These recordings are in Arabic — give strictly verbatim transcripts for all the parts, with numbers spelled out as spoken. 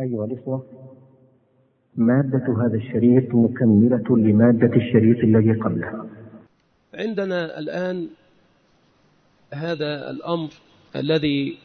أيها الإخوة، مادة هذا الشريط مكملة لمادة الشريط الذي قبله. عندنا الآن هذا الأمر الذي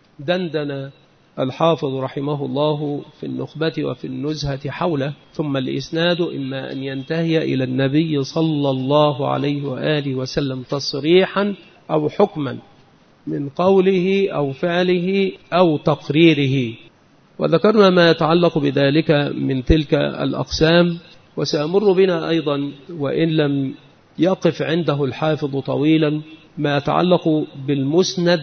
دندن الحافظ رحمه الله في النخبة وفي النزهة حوله، ثم الإسناد إما أن ينتهي إلى النبي صلى الله عليه وآله وسلم تصريحا أو حكما من قوله أو فعله أو تقريره، وذكرنا ما يتعلق بذلك من تلك الأقسام. وسأمر بنا أيضا وإن لم يقف عنده الحافظ طويلا ما يتعلق بالمسند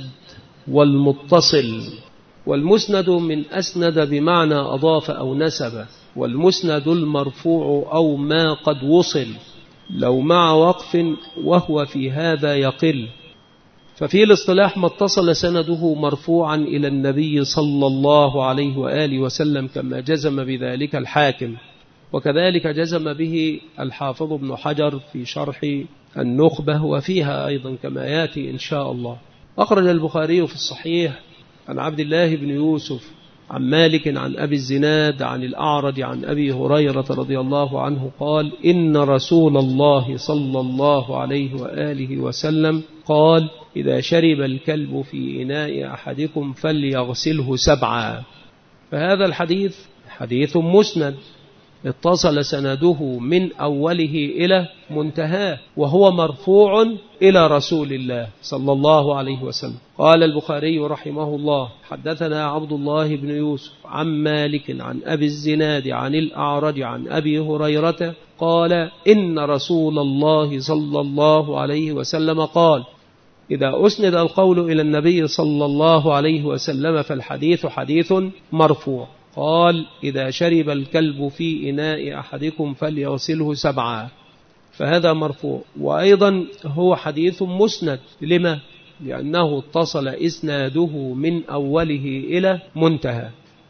والمتصل. والمسند من أسند بمعنى أضاف أو نسب، والمسند المرفوع أو ما قد وصل لو مع وقف وهو في هذا يقل. ففي الاصطلاح ما اتصل سنده مرفوعا إلى النبي صلى الله عليه وآله وسلم كما جزم بذلك الحاكم، وكذلك جزم به الحافظ ابن حجر في شرح النخبة وفيها أيضا كما يأتي إن شاء الله. أخرج البخاري في الصحيح عن عبد الله بن يوسف عن مالك عن أبي الزناد عن الأعرج عن أبي هريرة رضي الله عنه قال: إن رسول الله صلى الله عليه وآله وسلم قال: إذا شرب الكلب في إناء أحدكم فليغسله سبعا. فهذا الحديث حديث مسند اتصل سنده من أوله إلى منتهاه، وهو مرفوع إلى رسول الله صلى الله عليه وسلم. قال البخاري رحمه الله: حدثنا عبد الله بن يوسف عن مالك عن أبي الزناد عن الأعرج عن أبي هريرة قال: إن رسول الله صلى الله عليه وسلم قال: إذا أسند القول إلى النبي صلى الله عليه وسلم فالحديث حديث مرفوع. قال: إذا شرب الكلب في إناء أحدكم فليغسله سبعا. فهذا مرفوع، وأيضا هو حديث مسند. لما؟ لأنه اتصل إسناده من أوله إلى منتهى.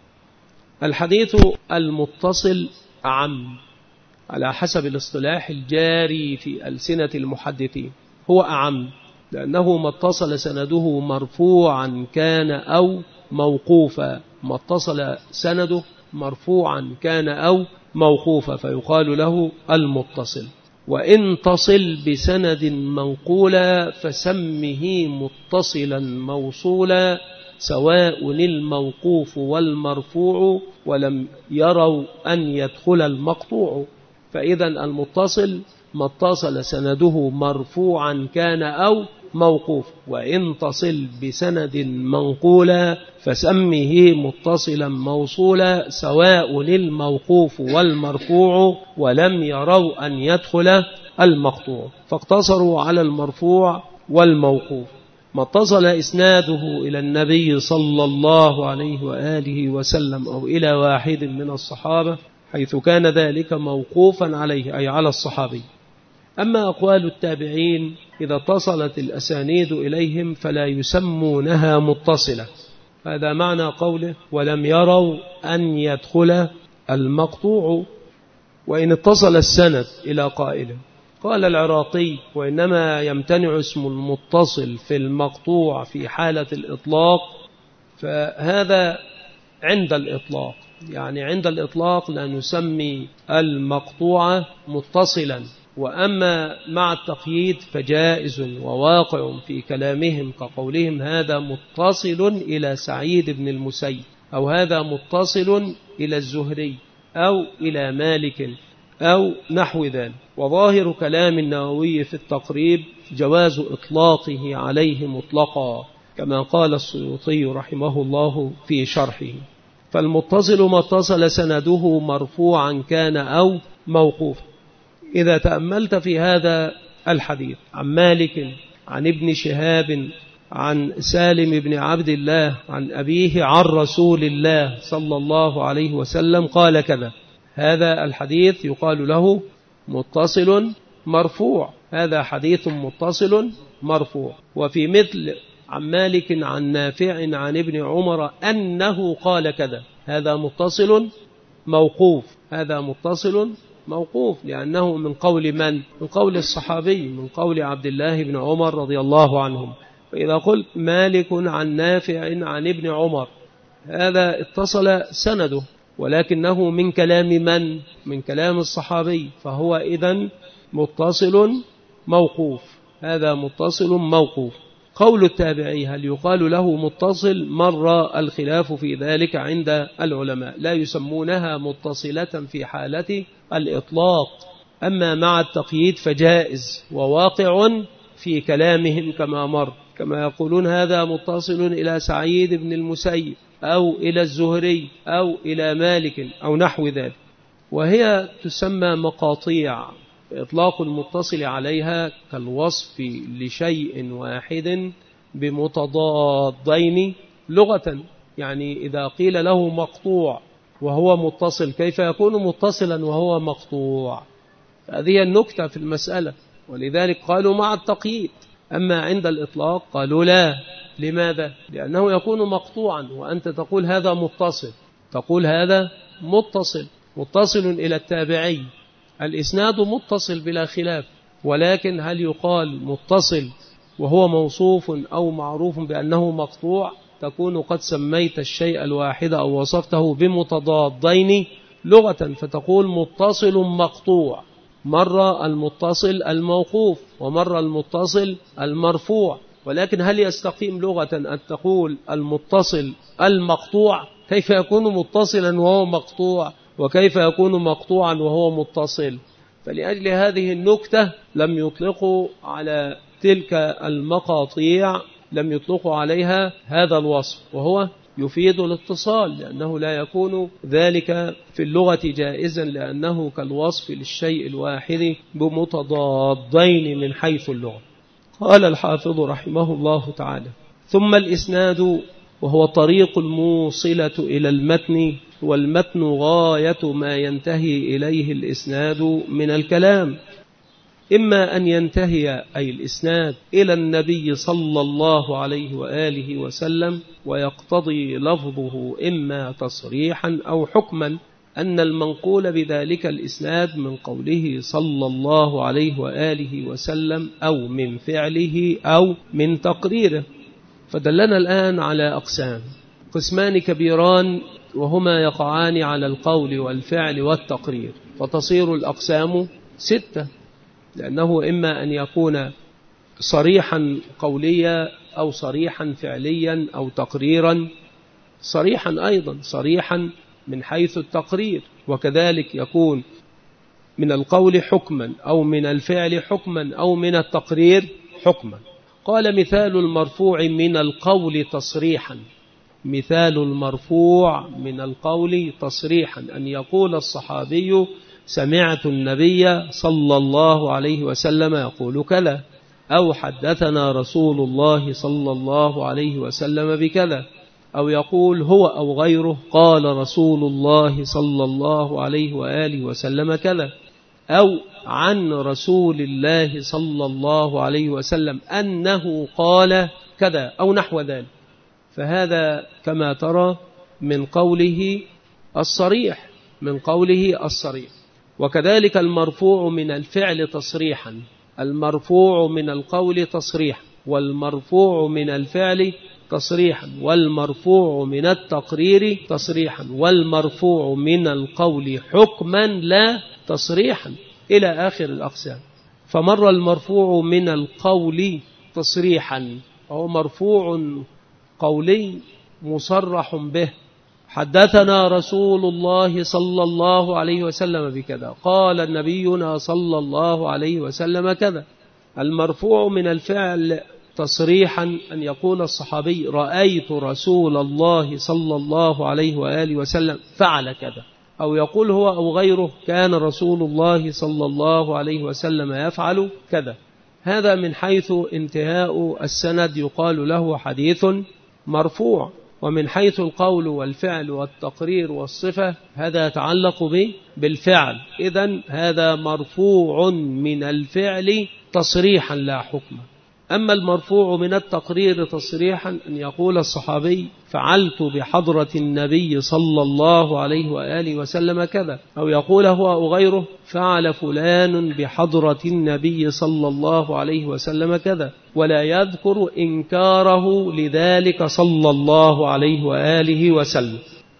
الحديث المتصل أعم على حسب الاصطلاح الجاري في ألسنة المحدثين، هو أعم لأنه ما اتصل سنده مرفوعا كان أو موقوفا، ما اتصل سنده مرفوعا كان أو موقوفا فيقال له المتصل. وإن تصل بسند منقولا فسمه متصلا موصولا، سواء الموقوف والمرفوع ولم يروا أن يدخل المقطوع. فإذا المتصل ما اتصل سنده مرفوعا كان أو موقوف، وإن تصل بسند منقولا فسمه متصلا موصولا، سواء الموقوف والمرفوع ولم يروا أن يدخل المقطوع، فاقتصروا على المرفوع والموقوف. ما اتصل إسناده إلى النبي صلى الله عليه وآله وسلم أو إلى واحد من الصحابة حيث كان ذلك موقوفا عليه أي على الصحابي. أما أقوال التابعين إذا اتصلت الأسانيد إليهم فلا يسمونها متصلة. هذا معنى قوله: ولم يروا أن يدخل المقطوع. وإن اتصل السند إلى قائله، قال العراقي: وإنما يمتنع اسم المتصل في المقطوع في حالة الإطلاق، فهذا عند الإطلاق، يعني عند الإطلاق لا نسمي المقطوع متصلا. وأما مع التقييد فجائز وواقع في كلامهم، كقولهم: هذا متصل إلى سعيد بن المسيب، أو هذا متصل إلى الزهري، أو إلى مالك، أو نحو ذلك. وظاهر كلام النووي في التقريب جواز إطلاقه عليه مطلقا، كما قال السيوطي رحمه الله في شرحه. فالمتصل ما اتصل سنده مرفوعا كان أو موقوف. إذا تأملت في هذا الحديث عن مالك عن ابن شهاب عن سالم بن عبد الله عن أبيه عن رسول الله صلى الله عليه وسلم قال كذا، هذا الحديث يقال له متصل مرفوع، هذا حديث متصل مرفوع. وفي مثل عن مالك عن نافع عن ابن عمر أنه قال كذا، هذا متصل موقوف، هذا متصل موقوف لأنه من قول من؟ من قول الصحابي، من قول عبد الله بن عمر رضي الله عنهم. فإذا قلت مالك عن نافع عن ابن عمر، هذا اتصل سنده ولكنه من كلام من؟ من كلام الصحابي، فهو إذن متصل موقوف. هذا متصل موقوف. قول التابعي هل يقال له متصل؟ مر الخلاف في ذلك عند العلماء، لا يسمونها متصلة في حالة الإطلاق، أما مع التقييد فجائز وواقع في كلامهم كما مر، كما يقولون هذا متصل إلى سعيد بن المسيب أو إلى الزهري أو إلى مالك أو نحو ذلك، وهي تسمى مقاطيع. إطلاق المتصل عليها كالوصف لشيء واحد بمتضادين لغة، يعني إذا قيل له مقطوع وهو متصل كيف يكون متصلا وهو مقطوع؟ هذه النكتة في المسألة، ولذلك قالوا مع التقييد. أما عند الإطلاق قالوا لا. لماذا؟ لأنه يكون مقطوعا وأنت تقول هذا متصل، تقول هذا متصل متصل إلى التابعي، الإسناد متصل بلا خلاف، ولكن هل يقال متصل وهو موصوف أو معروف بأنه مقطوع؟ تكون قد سميت الشيء الواحد أو وصفته بمتضادين لغة، فتقول متصل مقطوع. مر المتصل الموقوف ومر المتصل المرفوع، ولكن هل يستقيم لغة أن تقول المتصل المقطوع؟ كيف يكون متصلا وهو مقطوع، وكيف يكون مقطوعا وهو متصل؟ فلأجل هذه النكتة لم يطلقوا على تلك المقاطيع، لم يطلقوا عليها هذا الوصف، وهو يفيد الاتصال، لأنه لا يكون ذلك في اللغة جائزا، لأنه كالوصف للشيء الواحد بمتضادين من حيث اللغة. قال الحافظ رحمه الله تعالى: ثم الإسناد وهو طريق الموصلة إلى المتن، والمتن غاية ما ينتهي إليه الإسناد من الكلام، إما أن ينتهي أي الإسناد إلى النبي صلى الله عليه وآله وسلم، ويقتضي لفظه إما تصريحا أو حكما أن المنقول بذلك الإسناد من قوله صلى الله عليه وآله وسلم أو من فعله أو من تقريره. فدلنا الآن على أقسام، قسمان كبيران وهما يقعان على القول والفعل والتقرير، فتصير الأقسام ستة، لأنه إما أن يكون صريحا قوليا أو صريحا فعليا أو تقريرا، صريحا أيضا صريحا من حيث التقرير، وكذلك يكون من القول حكما أو من الفعل حكما أو من التقرير حكما. قال: مثال المرفوع من القول تصريحا، مثال المرفوع من القول تصريحا أن يقول الصحابي: سمعت النبي صلى الله عليه وسلم يقول كذا، أو حدثنا رسول الله صلى الله عليه وسلم بكذا، أو يقول هو أو غيره قال رسول الله صلى الله عليه وآله وسلم كذا، أو عن رسول الله صلى الله عليه وسلم أنه قال كذا أو نحو ذلك. فهذا كما ترى من قوله الصريح، من قوله الصريح. وكذلك المرفوع من الفعل تصريحا، المرفوع من القول تصريحا، والمرفوع من الفعل تصريحا، والمرفوع من التقرير تصريحا، والمرفوع من القول حكما لا تصريحا، إلى آخر الأقسام. فمر المرفوع من القول تصريحا أو مرفوع قولي مصرح به، حدثنا رسول الله صلى الله عليه وسلم بكذا، قال نبينا صلى الله عليه وسلم كذا. المرفوع من الفعل تصريحا أن يقول الصحابي: رأيت رسول الله صلى الله عليه وآله وسلم فعل كذا، أو يقول هو أو غيره كان رسول الله صلى الله عليه وسلم يفعل كذا. هذا من حيث انتهاء السند يقال له حديث مرفوع. ومن حيث القول والفعل والتقرير والصفة هذا يتعلق به بالفعل، إذن هذا مرفوع من الفعل تصريحا لا حكما. أما المرفوع من التقرير تصريحا أن يقول الصحابي: فعلت بحضرة النبي صلى الله عليه وآله وسلم كذا، أو يقول هو أو غيره: فعل فلان بحضرة النبي صلى الله عليه وسلم كذا، ولا يذكر إنكاره لذلك صلى الله عليه وآله وسلم.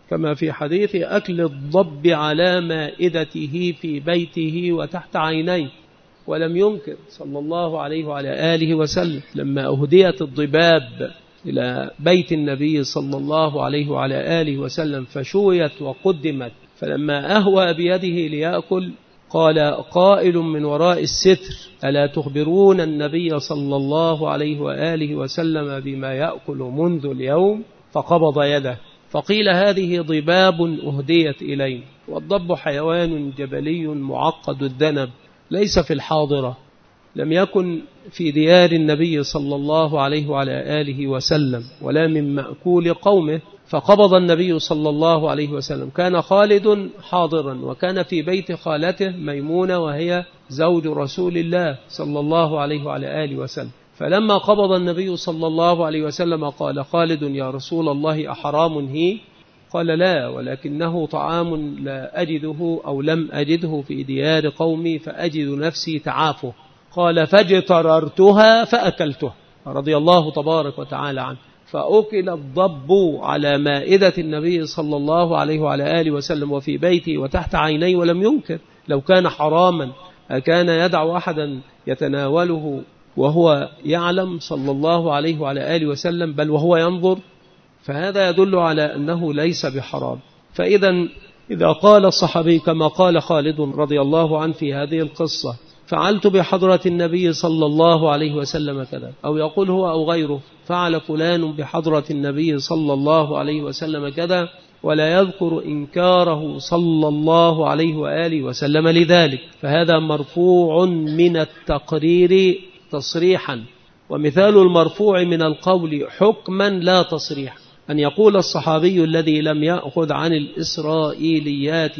كما في حديث أكل الضب على مائدته في بيته وتحت عينيه، ولم ينكر صلى الله عليه وعلى آله وسلم لما أهديت الضباب إلى بيت النبي صلى الله عليه وعلى آله وسلم فشويت وقدمت، فلما أهوى بيده ليأكل قال قائل من وراء الستر ألا تخبرون النبي صلى الله عليه وآله وسلم بما يأكل منذ اليوم؟ فقبض يده، فقيل هذه ضباب أهديت إلينا. والضب حيوان جبلي معقد الذنب ليس في الحاضرة، لم يكن في ديار النبي صلى الله عليه وعلى آله وسلم ولا من مأكول قومه، فقبض النبي صلى الله عليه وسلم. كان خالد حاضرا وكان في بيت خالته ميمونة وهي زوج رسول الله صلى الله عليه وعلى آله وسلم، فلما قبض النبي صلى الله عليه وسلم قال خالد يا رسول الله أحرام هي؟ قال لا، ولكنه طعام لا أجده أو لم أجده في ديار قومي فأجد نفسي تعافه. قال فاجتررتها فأكلته رضي الله تبارك وتعالى عنه. فأكل الضب على مائدة النبي صلى الله عليه وعلى آله وسلم وفي بيته وتحت عينيه ولم ينكر. لو كان حراما أكان يدع أحدا يتناوله وهو يعلم صلى الله عليه وعلى آله وسلم بل وهو ينظر؟ فهذا يدل على أنه ليس بحرام. فإذا إذا قال الصحابي كما قال خالد رضي الله عنه في هذه القصة فعلت بحضرة النبي صلى الله عليه وسلم كذا، أو يقول هو أو غيره فعل فلان بحضرة النبي صلى الله عليه وسلم كذا، ولا يذكر إنكاره صلى الله عليه وآله وسلم لذلك، فهذا مرفوع من التقرير تصريحا. ومثال المرفوع من القول حكما لا تصريحا أن يقول الصحابي الذي لم يأخذ عن الإسرائيليات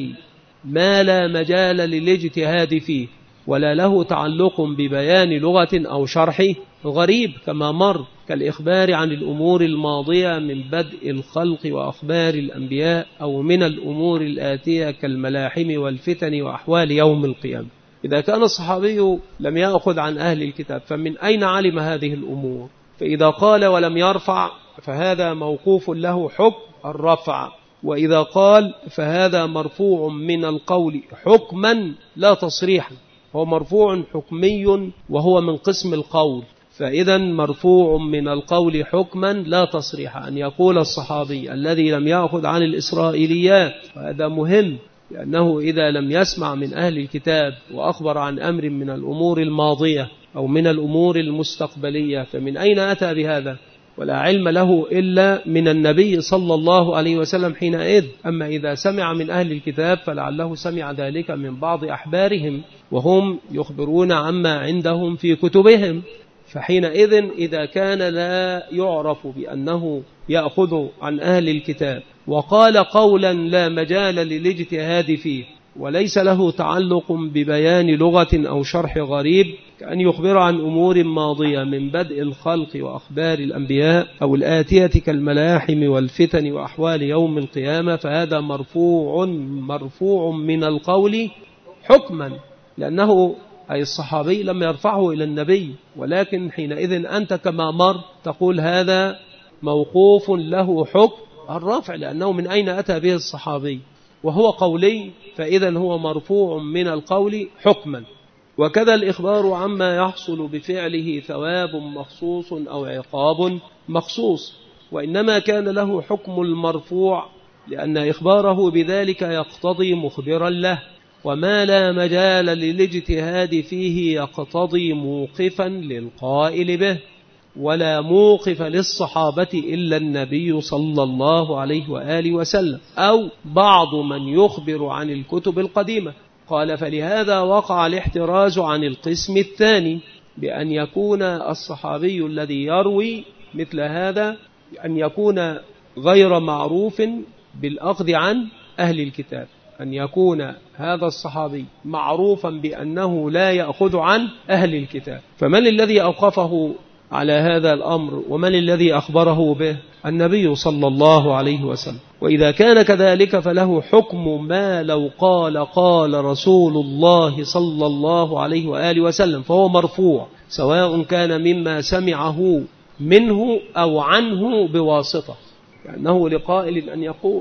ما لا مجال للاجتهاد فيه ولا له تعلق ببيان لغة أو شرح غريب كما مر، كالإخبار عن الأمور الماضية من بدء الخلق وأخبار الأنبياء، أو من الأمور الآتية كالملاحم والفتن وأحوال يوم القيامة. إذا كان الصحابي لم يأخذ عن أهل الكتاب فمن أين علم هذه الأمور؟ فإذا قال ولم يرفع فهذا موقوف له حكم الرفع، وإذا قال فهذا مرفوع من القول حكما لا تصريحا، هو مرفوع حكمي وهو من قسم القول. فإذا مرفوع من القول حكما لا تصريحا أن يقول الصحابي الذي لم يأخذ عن الإسرائيليات، وهذا مهم لأنه إذا لم يسمع من أهل الكتاب وأخبر عن أمر من الأمور الماضية أو من الأمور المستقبلية فمن أين أتى بهذا؟ ولا علم له إلا من النبي صلى الله عليه وسلم حينئذ. أما إذا سمع من أهل الكتاب فلعله سمع ذلك من بعض أحبارهم وهم يخبرون عما عندهم في كتبهم، فحينئذ إذا كان لا يعرف بأنه يأخذ عن أهل الكتاب وقال قولا لا مجال للاجتهاد فيه وليس له تعلق ببيان لغة أو شرح غريب، كأن يخبر عن أمور ماضية من بدء الخلق وأخبار الأنبياء أو الآتية كالملاحم والفتن وأحوال يوم القيامة، فهذا مرفوع مرفوع من القول حكما، لأنه أي الصحابي لم يرفعه إلى النبي، ولكن حينئذ أنت كما مر تقول هذا موقوف له حكم الرفع، لأنه من أين أتى به الصحابي وهو قولي، فإذا هو مرفوع من القول حكما. وكذا الإخبار عما يحصل بفعله ثواب مخصوص أو عقاب مخصوص، وإنما كان له حكم المرفوع لأن إخباره بذلك يقتضي مخبرا له، وما لا مجال للاجتهاد فيه يقتضي موقفا للقائل به، ولا موقف للصحابة إلا النبي صلى الله عليه وآله وسلم أو بعض من يخبر عن الكتب القديمة. قال فلهذا وقع الاحتراز عن القسم الثاني بأن يكون الصحابي الذي يروي مثل هذا أن يكون غير معروف بالأخذ عن أهل الكتاب، أن يكون هذا الصحابي معروفا بأنه لا يأخذ عن أهل الكتاب. فمن الذي أوقفه على هذا الأمر ومن الذي أخبره به؟ النبي صلى الله عليه وسلم. وإذا كان كذلك فله حكم ما لو قال قال رسول الله صلى الله عليه وآله وسلم، فهو مرفوع سواء كان مما سمعه منه أو عنه بواسطة، لأنه لقائل أن يقول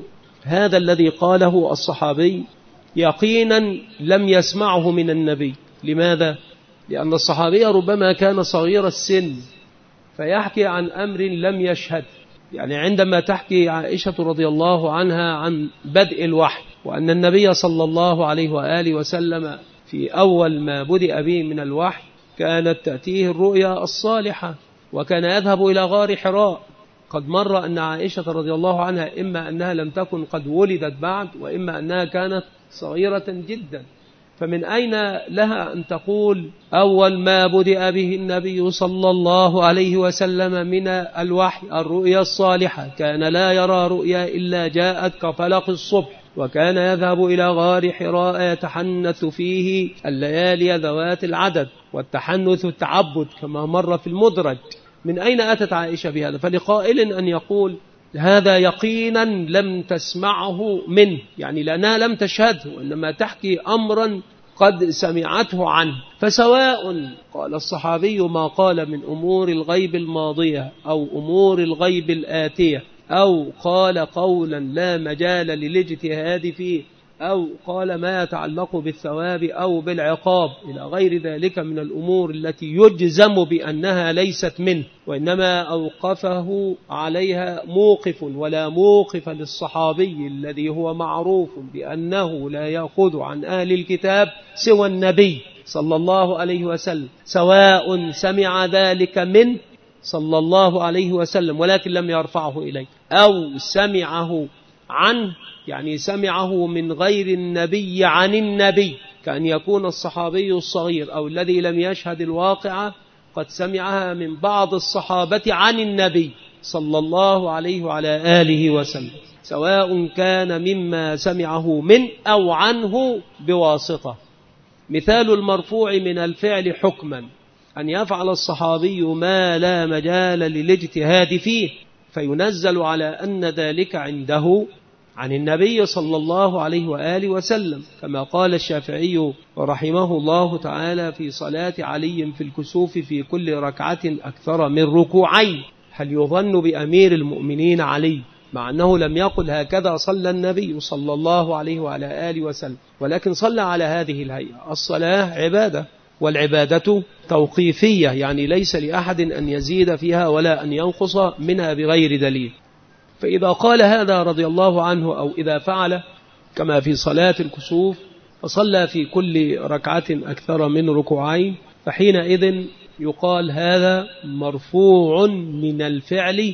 هذا الذي قاله الصحابي يقينا لم يسمعه من النبي. لماذا؟ لأن الصحابي ربما كان صغير السن فيحكي عن أمر لم يشهد. يعني عندما تحكي عائشة رضي الله عنها عن بدء الوحي وأن النبي صلى الله عليه وآله وسلم في أول ما بدأ به من الوحي كانت تأتيه الرؤيا الصالحة وكان يذهب إلى غار حراء. قد مر أن عائشة رضي الله عنها إما أنها لم تكن قد ولدت بعد وإما أنها كانت صغيرة جدا، فمن أين لها أن تقول أول ما بدأ به النبي صلى الله عليه وسلم من الوحي الرؤيا الصالحة، كان لا يرى رؤيا إلا جاءت كفلق الصبح، وكان يذهب إلى غار حراء يتحنث فيه الليالي ذوات العدد، والتحنث التعبد كما مر في المدرج. من أين أتت عائشة بهذا؟ فلقائل أن يقول هذا يقينا لم تسمعه منه، يعني لأنها لم تشهده وإنما تحكي أمرا قد سمعته عنه. فسواء قال الصحابي ما قال من أمور الغيب الماضية أو أمور الغيب الآتية، أو قال قولا لا مجال للاجتهاد فيه، أو قال ما يتعلق بالثواب أو بالعقاب إلى غير ذلك من الأمور التي يجزم بأنها ليست منه، وإنما أوقفه عليها موقف، ولا موقف للصحابي الذي هو معروف بأنه لا يأخذ عن أهل الكتاب سوى النبي صلى الله عليه وسلم، سواء سمع ذلك منه صلى الله عليه وسلم ولكن لم يرفعه إليه، أو سمعه عنه يعني سمعه من غير النبي عن النبي، كأن يكون الصحابي الصغير أو الذي لم يشهد الواقعة قد سمعها من بعض الصحابة عن النبي صلى الله عليه وعلى آله وسلم، سواء كان مما سمعه من أو عنه بواسطة. مثال المرفوع من الفعل حكما أن يفعل الصحابي ما لا مجال للاجتهاد فيه فينزل على أن ذلك عنده عن النبي صلى الله عليه وآله وسلم، كما قال الشافعي رحمه الله تعالى في صلاة علي في الكسوف في كل ركعة أكثر من ركوعين. هل يظن بأمير المؤمنين علي مع أنه لم يقل هكذا صلى النبي صلى الله عليه وعلى آله وسلم، ولكن صلى على هذه الهيئة؟ الصلاة عبادة، والعبادة توقيفية، يعني ليس لأحد أن يزيد فيها ولا أن ينقص منها بغير دليل. فإذا قال هذا رضي الله عنه أو إذا فعل كما في صلاة الكسوف فصلى في كل ركعة أكثر من ركوعين، فحينئذ يقال هذا مرفوع من الفعل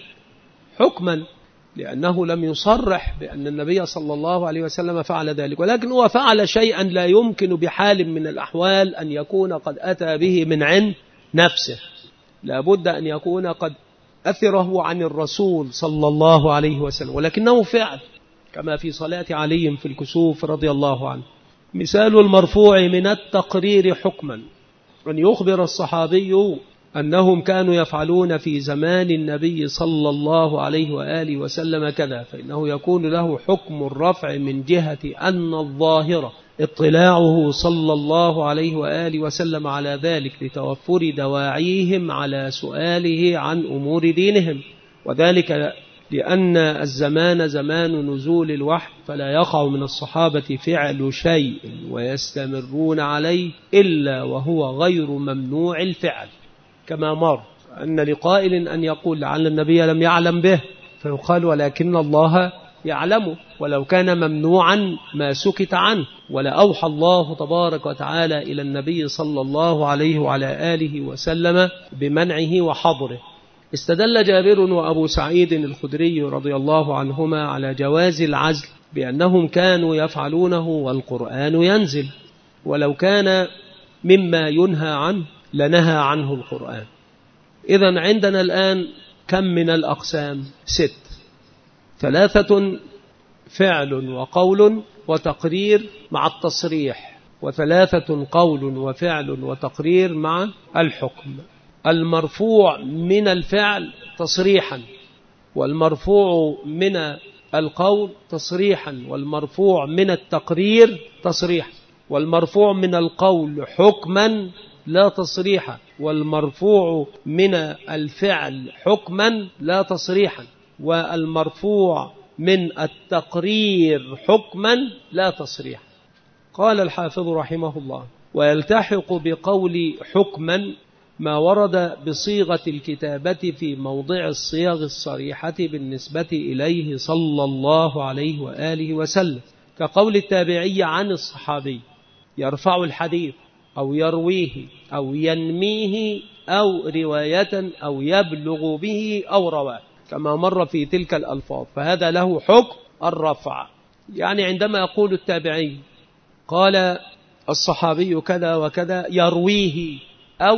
حكما، لأنه لم يصرح بأن النبي صلى الله عليه وسلم فعل ذلك، ولكن هو فعل شيئا لا يمكن بحال من الأحوال أن يكون قد أتى به من عند نفسه، لا بد أن يكون قد أثره عن الرسول صلى الله عليه وسلم، ولكنه فعل كما في صلاة علي في الكسوف رضي الله عنه. مثال المرفوع من التقرير حكما أن يخبر الصحابي أنهم كانوا يفعلون في زمان النبي صلى الله عليه وآله وسلم كذا، فإنه يكون له حكم الرفع من جهة أن الظاهرة اطلاعه صلى الله عليه وآله وسلم على ذلك لتوفر دواعيهم على سؤاله عن أمور دينهم، وذلك لأن الزمان زمان نزول الوحي، فلا يقع من الصحابة فعل شيء ويستمرون عليه إلا وهو غير ممنوع الفعل، كما مر أن لقائل أن يقول لعل النبي لم يعلم به، فيقال ولكن الله يعلمه، ولو كان ممنوعا ما سكت عنه، ولا أوحى الله تبارك وتعالى إلى النبي صلى الله عليه وعلى آله وسلم بمنعه وحظره. استدل جابر وأبو سعيد الخدري رضي الله عنهما على جواز العزل بأنهم كانوا يفعلونه والقرآن ينزل، ولو كان مما ينهى عنه لنهى عنه القرآن. إذن عندنا الآن كم من الأقسام؟ ست: ثلاثة فعل وقول وتقرير مع التصريح، وثلاثة قول وفعل وتقرير مع الحكم. المرفوع من الفعل تصريحا، والمرفوع من القول تصريحا، والمرفوع من التقرير تصريحا، والمرفوع من القول حكما لا تصريحا، والمرفوع من الفعل حكما لا تصريحا، والمرفوع من التقرير حكما لا تصريح. قال الحافظ رحمه الله: ويلتحق بقول حكما ما ورد بصيغة الكتابة في موضع الصيغ الصريحة بالنسبة إليه صلى الله عليه وآله وسلم، كقول التابعي عن الصحابي يرفع الحديث أو يرويه أو ينميه أو رواية أو يبلغ به أو رواه، كما مر في تلك الألفاظ، فهذا له حكم الرفع. يعني عندما يقول التابعي قال الصحابي كذا وكذا يرويه أو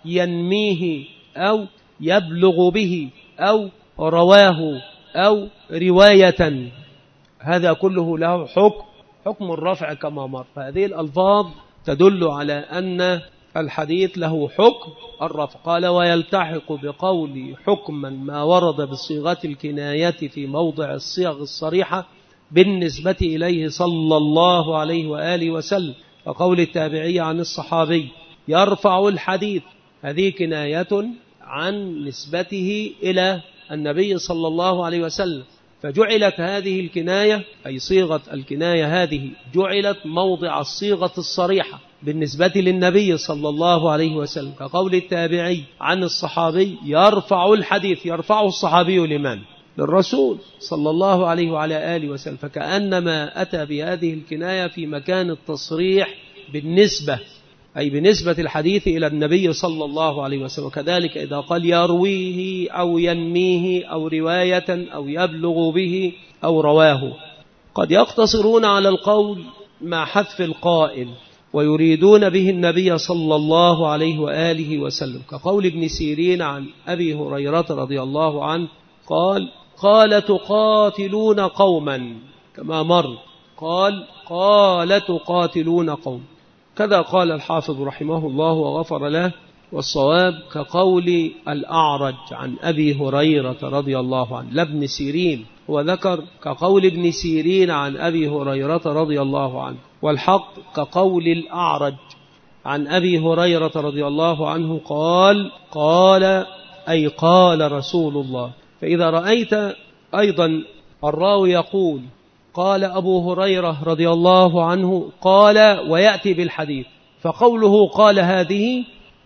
ينميه أو يبلغ به أو رواه أو رواية، هذا كله له حكم حكم الرفع كما مر. فهذه الألفاظ تدل على أن الحديث له حكم الرفع. قال: ويلتحق بقول حكما ما ورد بصيغة الكناية في موضع الصيغ الصريحة بالنسبة إليه صلى الله عليه وآله وسلم، وقول التابعي عن الصحابي يرفع الحديث، هذه كناية عن نسبته إلى النبي صلى الله عليه وسلم، فجعلت هذه الكناية أي صيغة الكناية هذه جعلت موضع الصيغة الصريحة بالنسبة للنبي صلى الله عليه وسلم، كقول التابعي عن الصحابي يرفع الحديث. يرفعه الصحابي لمن؟ للرسول صلى الله عليه وعلى آله وسلم، فكأنما أتى بهذه الكناية في مكان التصريح بالنسبة، أي بنسبة الحديث إلى النبي صلى الله عليه وسلم. وكذلك إذا قال يرويه أو ينميه أو رواية أو يبلغ به أو رواه. قد يقتصرون على القول مع حذف القائل ويريدون به النبي صلى الله عليه وآله وسلم، كقول ابن سيرين عن أبي هريرة رضي الله عنه قال: قال تقاتلون قوما، كما مر قال قال تقاتلون قوم. كذا قال الحافظ رحمه الله وغفر له، والصواب كقول الأعرج عن أبي هريرة رضي الله عنه، لابن سيرين، هو ذكر كقول ابن سيرين عن أبي هريرة رضي الله عنه، والحق كقول الأعرج عن أبي هريرة رضي الله عنه قال قال أي قال رسول الله. فإذا رأيت أيضا الراوي يقول قال أبو هريرة رضي الله عنه قال ويأتي بالحديث، فقوله قال هذه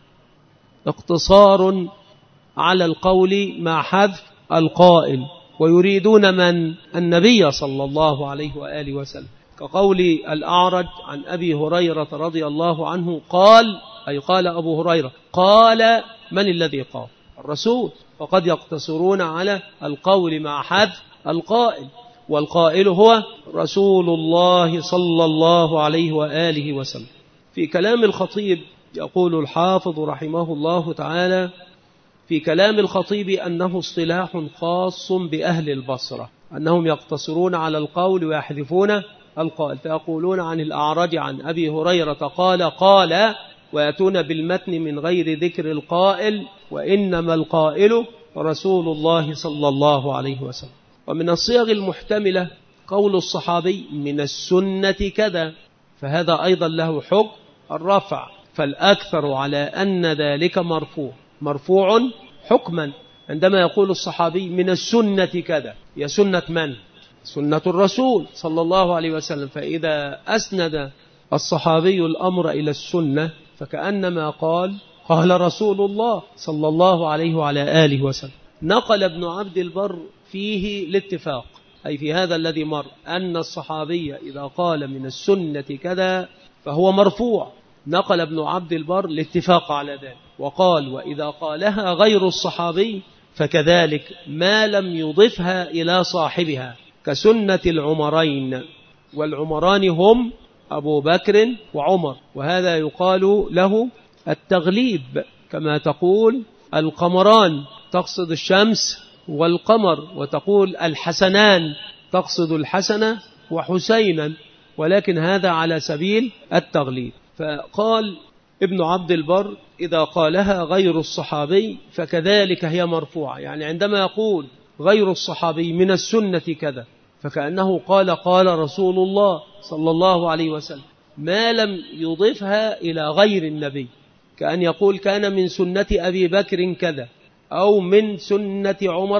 اقتصار على القول مع حذف القائل، ويريدون من؟ النبي صلى الله عليه وآله وسلم، كقول الأعرج عن أبي هريرة رضي الله عنه قال أي قال أبو هريرة قال من الذي قال؟ الرسول. وقد يقتصرون على القول مع حذف القائل، والقائل هو رسول الله صلى الله عليه وآله وسلم. في كلام الخطيب يقول الحافظ رحمه الله تعالى في كلام الخطيب أنه اصطلاح خاص بأهل البصرة، أنهم يقتصرون على القول ويحذفون القائل، فيقولون عن الأعرج عن أبي هريرة قال قال ويأتون بالمتن من غير ذكر القائل، وإنما القائل رسول الله صلى الله عليه وسلم. ومن الصيغ المحتملة قول الصحابي من السنة كذا، فهذا أيضا له حكم الرفع، فالأكثر على أن ذلك مرفوع مرفوع حكما. عندما يقول الصحابي من السنة كذا، هي سنة من؟ سنة الرسول صلى الله عليه وسلم. فإذا أسند الصحابي الأمر إلى السنة فكأنما قال قال رسول الله صلى الله عليه وعلى آله وسلم. نقل ابن عبد البر فيه الاتفاق، أي في هذا الذي مر، أن الصحابي إذا قال من السنة كذا فهو مرفوع. نقل ابن عبد البر الاتفاق على ذلك، وقال وإذا قالها غير الصحابي فكذلك ما لم يضفها إلى صاحبها، كسنة العمرين، والعمران هم أبو بكر وعمر، وهذا يقال له التغليب، كما تقول القمران تقصد الشمس والقمر، وتقول الحسنان تقصد الحسن وحسينا، ولكن هذا على سبيل التغليب. فقال ابن عبد البر إذا قالها غير الصحابي فكذلك هي مرفوعة، يعني عندما يقول غير الصحابي من السنة كذا فكأنه قال قال رسول الله صلى الله عليه وسلم، ما لم يضفها إلى غير النبي، كأن يقول كان من سنة أبي بكر كذا، أو من سنة عمر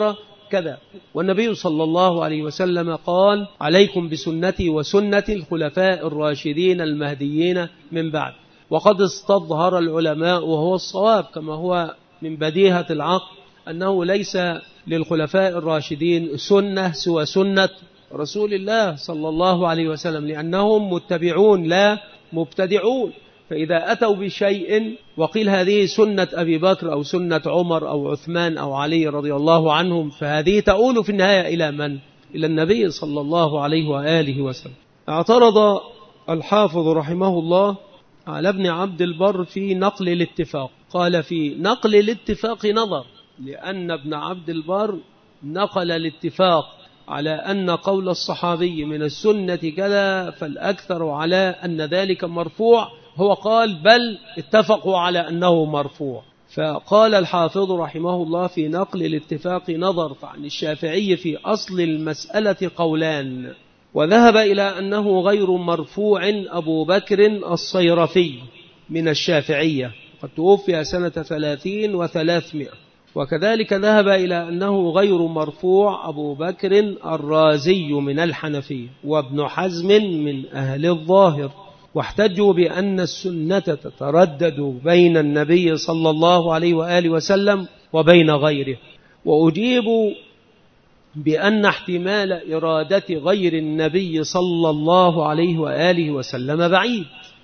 كذا. والنبي صلى الله عليه وسلم قال: عليكم بسنتي وسنة الخلفاء الراشدين المهديين من بعد. وقد استظهر العلماء وهو الصواب كما هو من بديهة العقل أنه ليس للخلفاء الراشدين سنة سوى سنة رسول الله صلى الله عليه وسلم، لأنهم متبعون لا مبتدعون. فإذا أتوا بشيء وقيل هذه سنة أبي بكر أو سنة عمر أو عثمان أو علي رضي الله عنهم، فهذه تؤول في النهاية إلى من؟ إلى النبي صلى الله عليه وآله وسلم. اعترض الحافظ رحمه الله على ابن عبد البر في نقل الاتفاق، قال: في نقل الاتفاق نظر، لأن ابن عبد البر نقل الاتفاق على أن قول الصحابي من السنة كذا، فالأكثر على أن ذلك مرفوع. هو قال: بل اتفقوا على أنه مرفوع. فقال الحافظ رحمه الله: في نقل الاتفاق نظر، فعن الشافعي في أصل المسألة قولان، وذهب إلى أنه غير مرفوع أبو بكر الصيرفي من الشافعية، قد توفي سنة ثلاثين وثلاثمائة. وكذلك ذهب إلى أنه غير مرفوع أبو بكر الرازي من الحنفية، وابن حزم من أهل الظاهر. واحتجوا بأن السنة تتردد بين النبي صلى الله عليه وآله وسلم وبين غيره. وأجيبوا بأن احتمال إرادة غير النبي صلى الله عليه وآله وسلم بعيد.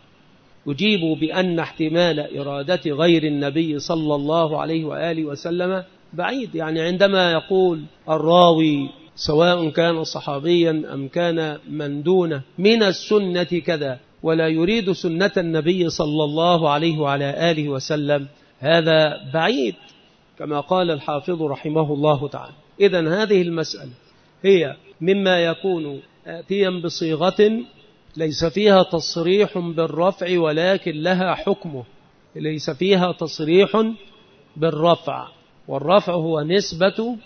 أجيبوا بأن احتمال إرادة غير النبي صلى الله عليه وآله وسلم بعيد، يعني عندما يقول الراوي سواء كان صحابيا أم كان من دونه من السنة كذا، ولا يريد سنة النبي صلى الله عليه وعلى آله وسلم، هذا بعيد كما قال الحافظ رحمه الله تعالى. إذن هذه المسألة هي مما يكون آتيا بصيغة ليس فيها تصريح بالرفع ولكن لها حكمه، ليس فيها تصريح بالرفع، والرفع هو نسبة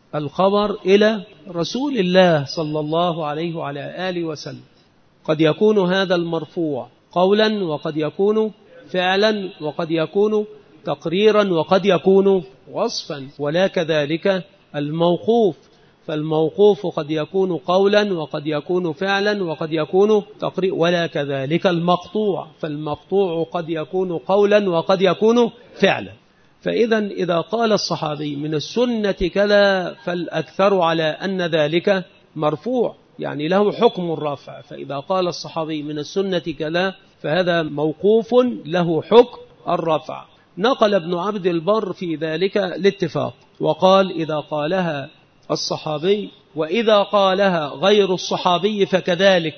الخبر إلى رسول الله صلى الله عليه وعلى آله وسلم. قد يكون هذا المرفوع قولا، وقد يكون فعلا، وقد يكون تقريرا، وقد يكون وصفا، ولا كذلك الموقوف. فالموقوف قد يكون قولا، وقد يكون فعلا، وقد يكون تقريرا، ولا كذلك المقطوع. فالمقطوع قد يكون قولا وقد يكون فعلا. فإذا إذا قال الصحابي من السنة كذا، فالأكثر على أن ذلك مرفوع، يعني له حكم الرفع. فإذا قال الصحابي من السنة كذا، فهذا موقوف له حكم الرفع. نقل ابن عبد البر في ذلك الاتفاق، وقال: إذا قالها الصحابي وإذا قالها غير الصحابي فكذلك،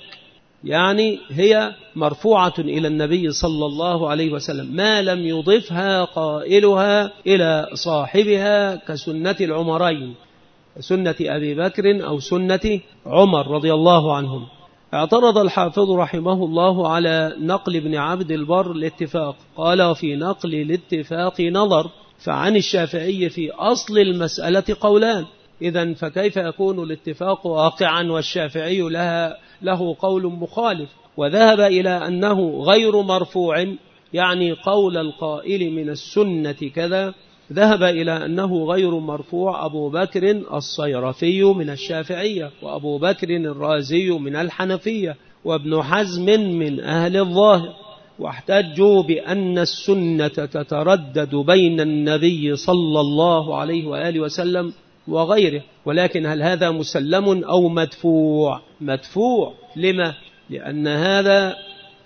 يعني هي مرفوعة إلى النبي صلى الله عليه وسلم ما لم يضفها قائلها إلى صاحبها، كسنة العمرين، سنة أبي بكر أو سنة عمر رضي الله عنهم. اعترض الحافظ رحمه الله على نقل ابن عبد البر الاتفاق، قال: في نقل الاتفاق نظر، فعن الشافعي في أصل المسألة قولان. إذن فكيف يكون الاتفاق واقعا والشافعي لها له قول مخالف؟ وذهب إلى أنه غير مرفوع، يعني قول القائل من السنة كذا، ذهب إلى أنه غير مرفوع أبو بكر الصيرفي من الشافعية، وأبو بكر الرازي من الحنفية، وابن حزم من أهل الظاهر. واحتجوا بأن السنة تتردد بين النبي صلى الله عليه وآله وسلم وغيره. ولكن هل هذا مسلم أو مدفوع؟ مدفوع. لما؟ لأن هذا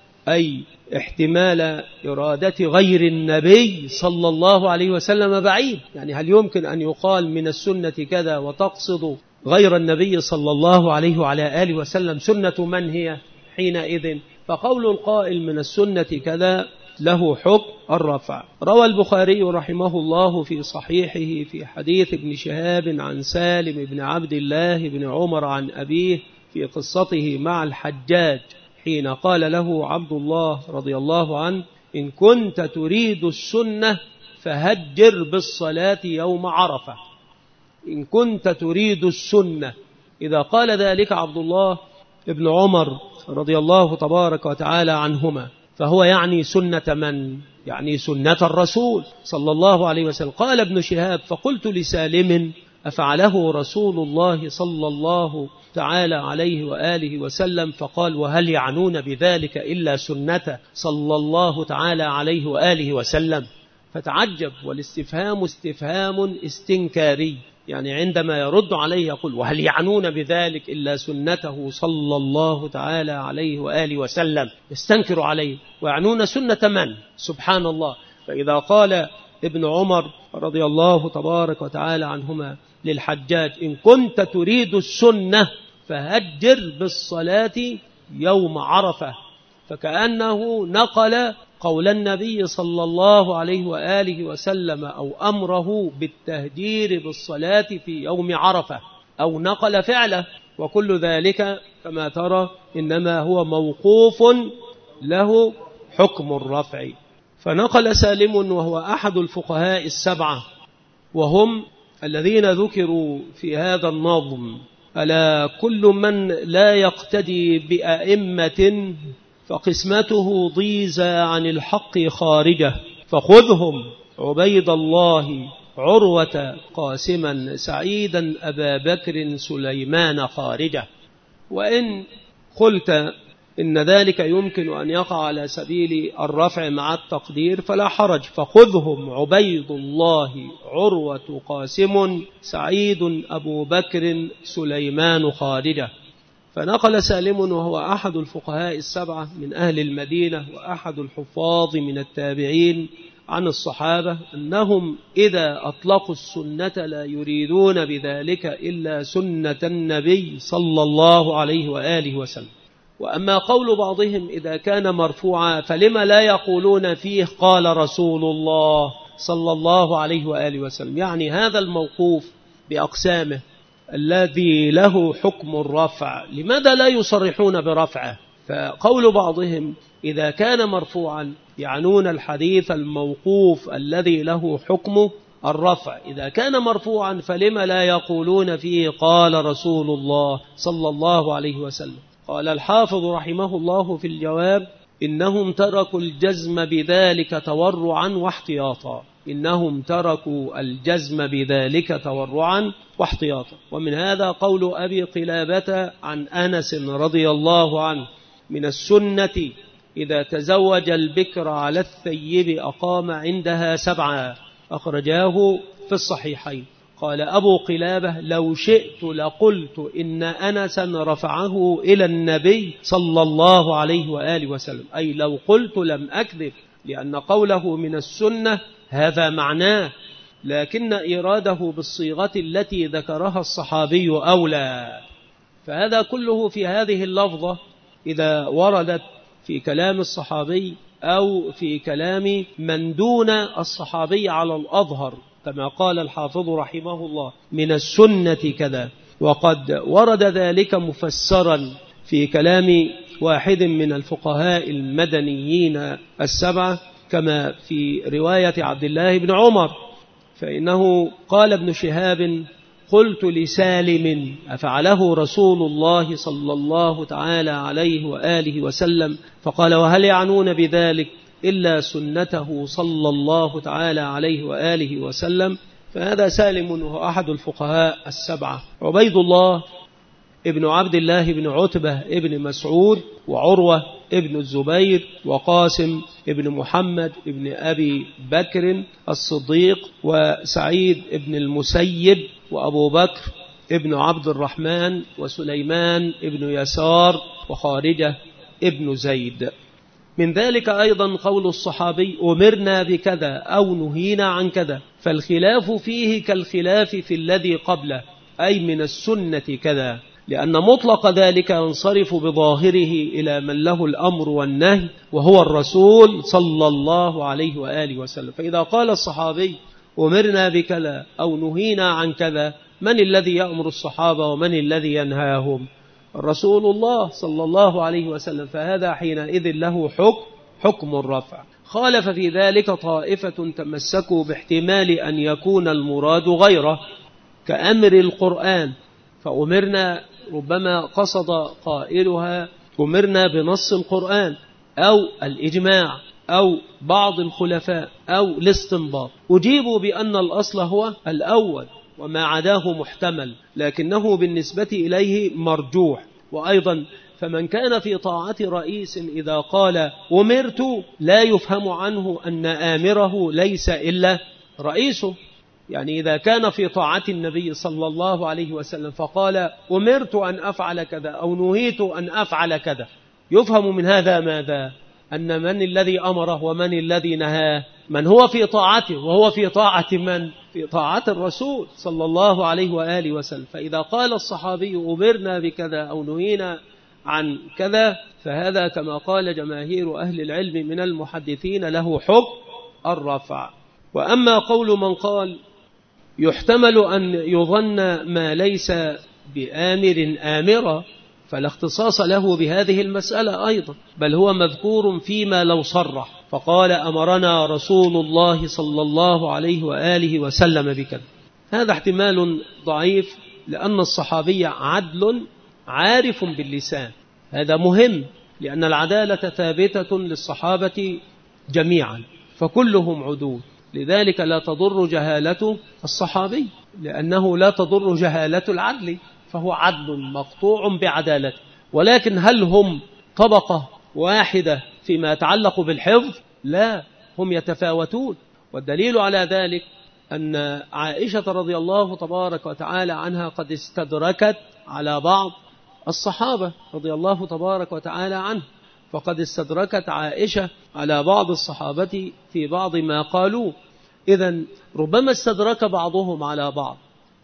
أي احتمال إرادة غير النبي صلى الله عليه وسلم بعيد. يعني هل يمكن أن يقال من السنة كذا وتقصد غير النبي صلى الله عليه وعلى آله وسلم؟ سنة من هي حينئذ؟ فقول القائل من السنة كذا له حكم الرفع. روى البخاري رحمه الله في صحيحه في حديث ابن شهاب عن سالم بن عبد الله بن عمر عن أبيه في قصته مع الحجاج، حين قال له عبد الله رضي الله عنه: إن كنت تريد السنة فهجر بالصلاة يوم عرفة. إن كنت تريد السنة، إذا قال ذلك عبد الله ابن عمر رضي الله تبارك وتعالى عنهما، فهو يعني سنة من؟ يعني سنة الرسول صلى الله عليه وسلم. قال ابن شهاب: فقلت لسالم: أفعله رسول الله صلى الله تعالى عليه وآله وسلم؟ فقال وهل يعنون بذلك إلا سنته صلى الله تعالى عليه وآله وسلم؟ فتعجب، والاستفهام استفهام استنكاري، يعني عندما يرد عليه يقول وهل يعنون بذلك إلا سنته صلى الله تعالى عليه وآله وسلم، يستنكر عليه، ويعنون سنة من؟ سبحان الله. فإذا قال ابن عمر رضي الله تبارك وتعالى عنهما للحجاج إن كنت تريد السنة فهجر بالصلاة يوم عرفة، فكأنه نقل قول النبي صلى الله عليه وآله وسلم أو أمره بالتهجير بالصلاة في يوم عرفة، أو نقل فعله، وكل ذلك كما ترى إنما هو موقوف له حكم الرفع. فنقل سالم وهو أحد الفقهاء السبعة، وهم الذين ذكروا في هذا النظم: ألا كل من لا يقتدي بأئمة فقسمته ضيزى عن الحق خارجة، فخذهم عبيد الله عروة قاسما سعيدا أبا بكر سليمان خارجة. وإن قلت إن ذلك يمكن أن يقع على سبيل الرفع مع التقدير فلا حرج، فخذهم عبيد الله عروة قاسم سعيد أبو بكر سليمان خارجة. فنقل سالم وهو أحد الفقهاء السبعة من أهل المدينة وأحد الحفاظ من التابعين عن الصحابة أنهم إذا أطلقوا السنة لا يريدون بذلك إلا سنة النبي صلى الله عليه وآله وسلم. وأما قول بعضهم إذا كان مرفوعا فلما لا يقولون فيه قال رسول الله صلى الله عليه وآله وسلم، يعني هذا الموقوف بأقسامه الذي له حكم الرفع لماذا لا يصرحون برفعه؟ فقول بعضهم إذا كان مرفوعا يعنون الحديث الموقوف الذي له حكم الرفع، إذا كان مرفوعا فلما لا يقولون فيه قال رسول الله صلى الله عليه وسلم؟ قال الحافظ رحمه الله في الجواب: إنهم تركوا الجزم بذلك تورعا واحتياطا، إنهم تركوا الجزم بذلك تورعا واحتياطا. ومن هذا قول أبي قلابة عن أنس رضي الله عنه: من السنة إذا تزوج البكر على الثيب أقام عندها سبعا، أخرجاه في الصحيحين. قال أبو قلابة: لو شئت لقلت إن أنسا رفعه إلى النبي صلى الله عليه وآله وسلم، أي لو قلت لم أكذب، لأن قوله من السنة هذا معناه، لكن إراده بالصيغة التي ذكرها الصحابي أولى. فهذا كله في هذه اللفظة إذا وردت في كلام الصحابي أو في كلام من دون الصحابي على الأظهر، كما قال الحافظ رحمه الله: من السنة كذا. وقد ورد ذلك مفسرا في كلام واحد من الفقهاء المدنيين السبعة، كما في رواية عبد الله بن عمر، فإنه قال ابن شهاب: قلت لسالم: أفعله رسول الله صلى الله تعالى عليه وآله وسلم؟ فقال: وهل يعنون بذلك إلا سنته صلى الله تعالى عليه وآله وسلم؟ فهذا سالم وهو أحد الفقهاء السبعة. عبيد الله ابن عبد الله بن عتبة ابن مسعود، وعروة ابن الزبير، وقاسم ابن محمد ابن أبي بكر الصديق، وسعيد ابن المسيب، وأبو بكر ابن عبد الرحمن، وسليمان ابن يسار، وخارجة ابن زيد. من ذلك أيضا قول الصحابي: أمرنا بكذا أو نهينا عن كذا، فالخلاف فيه كالخلاف في الذي قبله، أي من السنة كذا، لأن مطلق ذلك ينصرف بظاهره إلى من له الأمر والنهي وهو الرسول صلى الله عليه وآله وسلم. فإذا قال الصحابي: أمرنا بكذا أو نهينا عن كذا، من الذي يأمر الصحابة ومن الذي ينهاهم؟ رسول الله صلى الله عليه وسلم، فهذا حينئذ له حكم حكم الرفع. خالف في ذلك طائفة تمسكوا باحتمال أن يكون المراد غيره، كأمر القرآن، فأمرنا ربما قصد قائلها أمرنا بنص القرآن أو الإجماع أو بعض الخلفاء أو الاستنباط. أجيبوا بأن الأصل هو الأول، وما عداه محتمل، لكنه بالنسبة إليه مرجوح. وأيضا فمن كان في طاعة رئيس إذا قال أمرت لا يفهم عنه أن آمره ليس إلا رئيسه. يعني إذا كان في طاعة النبي صلى الله عليه وسلم فقال أمرت أن أفعل كذا أو نهيت أن أفعل كذا، يفهم من هذا ماذا؟ أن من الذي أمره ومن الذي نهاه؟ من هو في طاعته، وهو في طاعة من؟ في طاعة الرسول صلى الله عليه وآله وسلم. فإذا قال الصحابي أمرنا بكذا أو نهينا عن كذا، فهذا كما قال جماهير أهل العلم من المحدثين له حكم الرفع. وأما قول من قال يحتمل أن يظن ما ليس بآمر آمرا، فلا اختصاص له بهذه المسألة أيضا، بل هو مذكور فيما لو صرح فقال أمرنا رسول الله صلى الله عليه وآله وسلم بكذا. هذا احتمال ضعيف، لأن الصحابي عدل عارف باللسان. هذا مهم، لأن العدالة ثابتة للصحابة جميعا، فكلهم عدول، لذلك لا تضر جهالة الصحابي، لأنه لا تضر جهالة العدل، فهو عدل مقطوع بعدالته. ولكن هل هم طبقة واحدة فيما يتعلق بالحفظ؟ لا، هم يتفاوتون. والدليل على ذلك أن عائشة رضي الله تبارك وتعالى عنها قد استدركت على بعض الصحابة رضي الله تبارك وتعالى عنه، فقد استدركت عائشة على بعض الصحابة في بعض ما قالوا. إذن ربما استدرك بعضهم على بعض،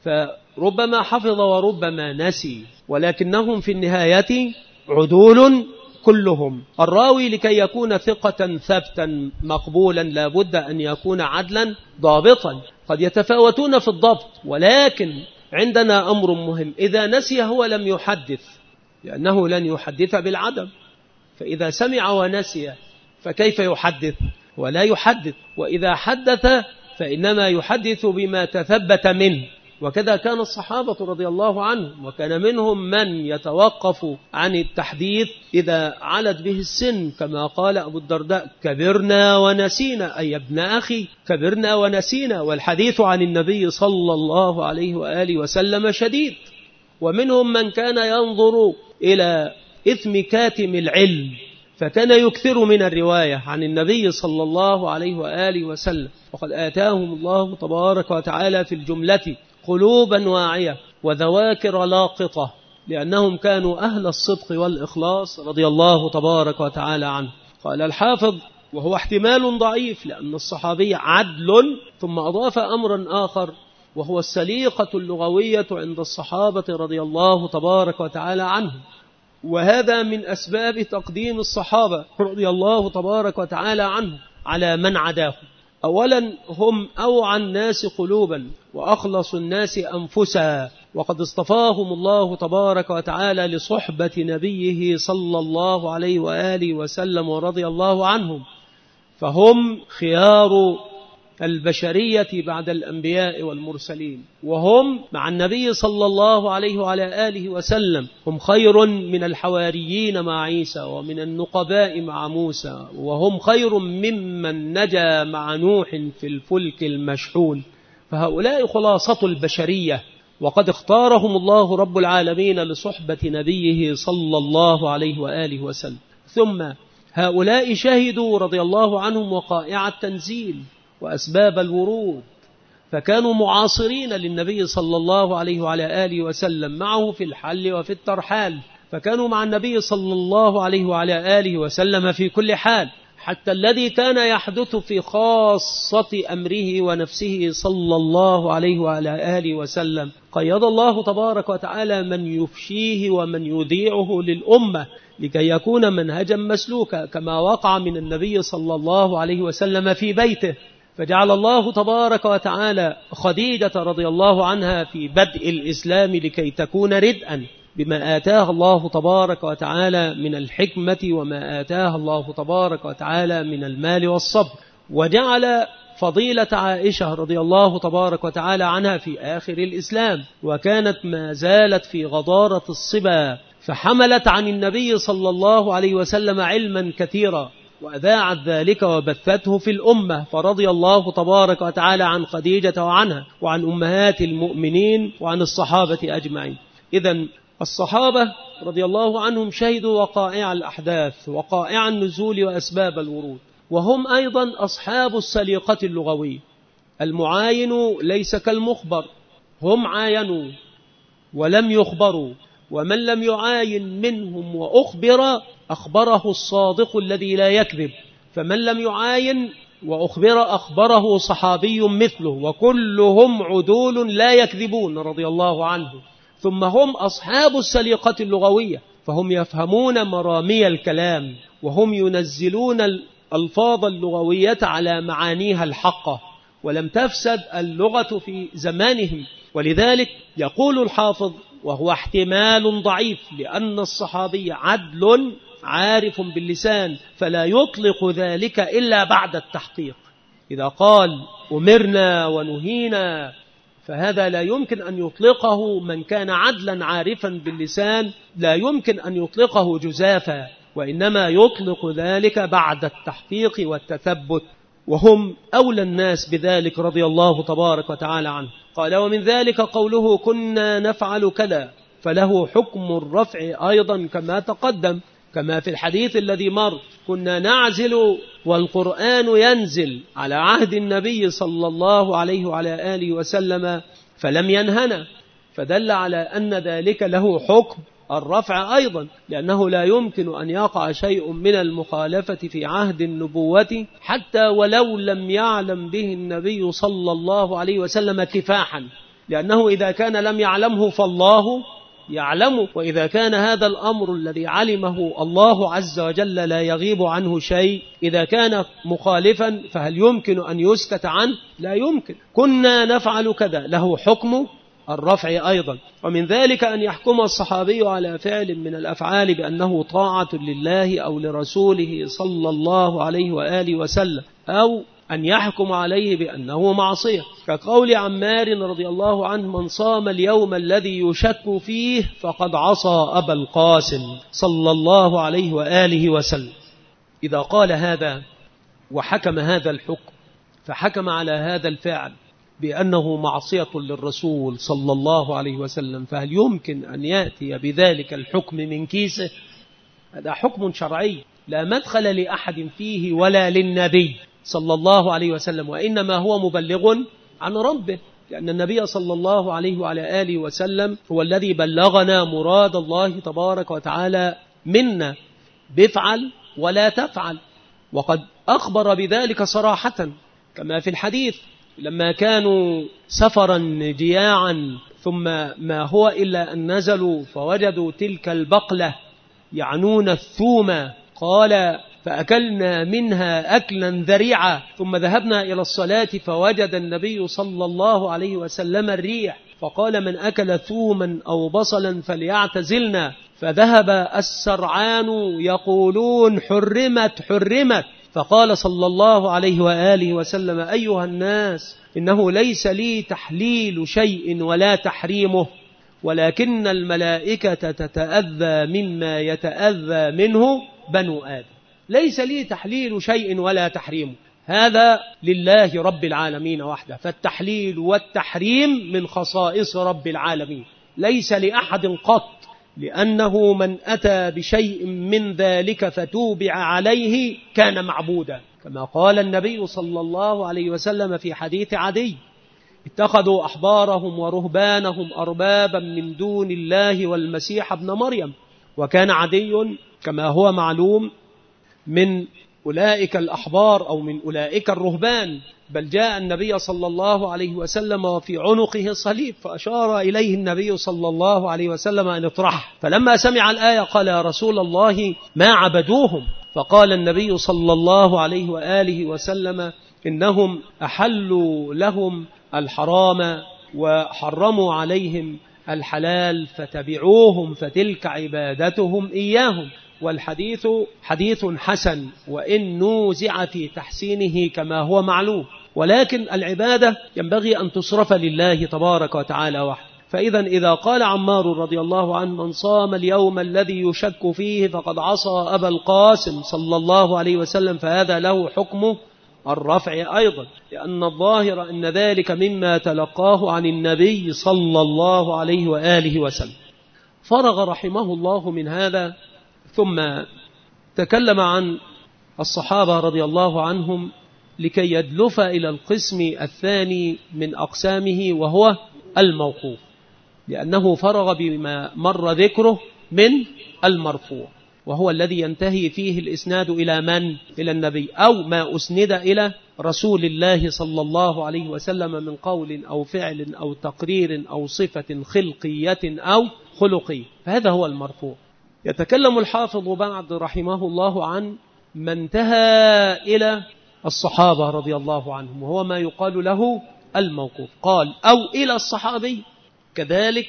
فربما حفظ وربما نسي، ولكنهم في النهاية عدول كلهم. الراوي لكي يكون ثقة ثبتا مقبولا لا بد أن يكون عدلا ضابطا. قد يتفاوتون في الضبط، ولكن عندنا أمر مهم: إذا نسي هو لم يحدث، لأنه لن يحدث بالعدم. فإذا سمع ونسي فكيف يحدث؟ ولا يحدث. وإذا حدث فإنما يحدث بما تثبت منه. وكذا كان الصحابة رضي الله عنهم، وكان منهم من يتوقف عن التحديث إذا علت به السن، كما قال أبو الدرداء: كبرنا ونسينا، أي ابن أخي كبرنا ونسينا. والحديث عن النبي صلى الله عليه وآله وسلم شديد. ومنهم من كان ينظر إلى إثم كاتم العلم، فكان يكثر من الرواية عن النبي صلى الله عليه وآله وسلم. وقد آتاهم الله تبارك وتعالى في الجملة قلوبا واعية وذواكر لاقطة، لأنهم كانوا أهل الصدق والإخلاص رضي الله تبارك وتعالى عنه. قال الحافظ: وهو احتمال ضعيف، لأن الصحابي عدل. ثم أضاف أمرا آخر، وهو السليقة اللغوية عند الصحابة رضي الله تبارك وتعالى عنهم. وهذا من أسباب تقديم الصحابة رضي الله تبارك وتعالى عنهم على من عداهم. أولا، هم أوعى الناس قلوبا وأخلص الناس أنفسا، وقد اصطفاهم الله تبارك وتعالى لصحبة نبيه صلى الله عليه وآله وسلم ورضي الله عنهم، فهم خيار البشرية بعد الأنبياء والمرسلين، وهم مع النبي صلى الله عليه وعلى آله وسلم هم خير من الحواريين مع عيسى ومن النقباء مع موسى، وهم خير ممن نجا مع نوح في الفلك المشحون. فهؤلاء خلاصة البشرية، وقد اختارهم الله رب العالمين لصحبة نبيه صلى الله عليه وآله وسلم. ثم هؤلاء شهدوا رضي الله عنهم وقائع التنزيل وأسباب الورود، فكانوا معاصرين للنبي صلى الله عليه وعلى آله وسلم معه في الحل وفي الترحال، فكانوا مع النبي صلى الله عليه وعلى آله وسلم في كل حال، حتى الذي كان يحدث في خاصة أمره ونفسه صلى الله عليه وعلى آله وسلم قيد الله تبارك وتعالى من يفشيه ومن يذيعه للأمة لكي يكون منهجا مسلوكا، كما وقع من النبي صلى الله عليه وسلم في بيته، فجعل الله تبارك وتعالى خديجة رضي الله عنها في بدء الإسلام لكي تكون ردءا بما آتاها الله تبارك وتعالى من الحكمة وما آتاها الله تبارك وتعالى من المال والصبر، وجعل فضيلة عائشة رضي الله تبارك وتعالى عنها في آخر الإسلام، وكانت ما زالت في غضارة الصبا، فحملت عن النبي صلى الله عليه وسلم علما كثيرا، وأذاعت ذلك وبثته في الأمة، فرضي الله تبارك وتعالى عن خديجة وعنها وعن أمهات المؤمنين وعن الصحابة أجمعين. إذن الصحابة رضي الله عنهم شهدوا وقائع الأحداث وقائع النزول وأسباب الورود، وهم أيضا أصحاب السليقة اللغوية. المعاين ليس كالمخبر، هم عاينوا ولم يخبروا، ومن لم يعاين منهم وأخبر أخبره الصادق الذي لا يكذب، فمن لم يعاين وأخبر أخبره صحابي مثله، وكلهم عدول لا يكذبون رضي الله عنه. ثم هم أصحاب السليقة اللغوية، فهم يفهمون مرامي الكلام، وهم ينزلون الألفاظ اللغوية على معانيها الحقة، ولم تفسد اللغة في زمانهم. ولذلك يقول الحافظ وهو احتمال ضعيف، لأن الصحابي عدل عارف باللسان، فلا يطلق ذلك إلا بعد التحقيق. إذا قال أمرنا ونهينا فهذا لا يمكن أن يطلقه من كان عدلا عارفا باللسان، لا يمكن أن يطلقه جزافا، وإنما يطلق ذلك بعد التحقيق والتثبت، وهم أولى الناس بذلك رضي الله تبارك وتعالى عنه. قال ومن ذلك قوله كنا نفعل كذا، فله حكم الرفع أيضا كما تقدم، كما في الحديث الذي مر كنا نعزل والقرآن ينزل على عهد النبي صلى الله عليه وعلى آله وسلم فلم ينهنا، فدل على أن ذلك له حكم الرفع أيضا، لأنه لا يمكن أن يقع شيء من المخالفة في عهد النبوة حتى ولو لم يعلم به النبي صلى الله عليه وسلم كفاحا، لأنه إذا كان لم يعلمه فالله يعلمه، وإذا كان هذا الأمر الذي علمه الله عز وجل لا يغيب عنه شيء، إذا كان مخالفا فهل يمكن أن يسكت عنه؟ لا يمكن. كنا نفعل كذا له حكم الرفع أيضا. ومن ذلك أن يحكم الصحابي على فعل من الأفعال بأنه طاعة لله أو لرسوله صلى الله عليه وآله وسلم، أو أن يحكم عليه بأنه معصية، كقول عمار رضي الله عنه من صام اليوم الذي يشك فيه فقد عصى أبا القاسم صلى الله عليه وآله وسلم. إذا قال هذا وحكم هذا الحكم فحكم على هذا الفعل بأنه معصية للرسول صلى الله عليه وسلم، فهل يمكن أن يأتي بذلك الحكم من كيسه؟ هذا حكم شرعي لا مدخل لأحد فيه ولا للنبي صلى الله عليه وسلم، وإنما هو مبلغ عن ربه، لأن النبي صلى الله عليه وعلى آله وسلم هو الذي بلغنا مراد الله تبارك وتعالى منا بفعل ولا تفعل، وقد أخبر بذلك صراحة كما في الحديث لما كانوا سفرا جياعا ثم ما هو إلا أن نزلوا فوجدوا تلك البقلة يعنون الثوم، قال فأكلنا منها أكلا ذريعا، ثم ذهبنا إلى الصلاة فوجد النبي صلى الله عليه وسلم الريح، فقال من أكل ثوما أو بصلا فليعتزلنا، فذهب السرعان يقولون حرمت حرمت، فقال صلى الله عليه وآله وسلم أيها الناس إنه ليس لي تحليل شيء ولا تحريمه، ولكن الملائكة تتأذى مما يتأذى منه بنو آدم، ليس لي تحليل شيء ولا تحريمه، هذا لله رب العالمين وحده، فالتحليل والتحريم من خصائص رب العالمين ليس لأحد قط، لأنه من أتى بشيء من ذلك فتوبع عليه كان معبودا، كما قال النبي صلى الله عليه وسلم في حديث عدي اتخذوا أحبارهم ورهبانهم أربابا من دون الله والمسيح ابن مريم، وكان عدي كما هو معلوم من أولئك الأحبار أو من أولئك الرهبان، بل جاء النبي صلى الله عليه وسلم وفي عنقه صليب فأشار إليه النبي صلى الله عليه وسلم أن اطرح، فلما سمع الآية قال يا رسول الله ما عبدوهم، فقال النبي صلى الله عليه وآله وسلم إنهم أحلوا لهم الحرام وحرموا عليهم الحلال فتبعوهم فتلك عبادتهم إياهم. والحديث حديث حسن وإن نوزع في تحسينه كما هو معلوم، ولكن العبادة ينبغي أن تصرف لله تبارك وتعالى وحده، فإذا إذا قال عمار رضي الله عنه: من صام اليوم الذي يشك فيه فقد عصى أبا القاسم صلى الله عليه وسلم، فهذا له حكم الرفع أيضا، لأن الظاهر أن ذلك مما تلقاه عن النبي صلى الله عليه وآله وسلم. فرغ رحمه الله من هذا، ثم تكلم عن الصحابة رضي الله عنهم لكي يدلف إلى القسم الثاني من أقسامه، وهو الموقوف، لأنه فرغ بما مر ذكره من المرفوع، وهو الذي ينتهي فيه الإسناد إلى من؟ إلى النبي، أو ما أسند إلى رسول الله صلى الله عليه وسلم من قول أو فعل أو تقرير أو صفة خلقية أو خلقية، فهذا هو المرفوع. يتكلم الحافظ بعد رحمه الله عن من انتهى إلى الصحابة رضي الله عنهم، وهو ما يقال له الموقوف. قال: أو إلى الصحابي كذلك،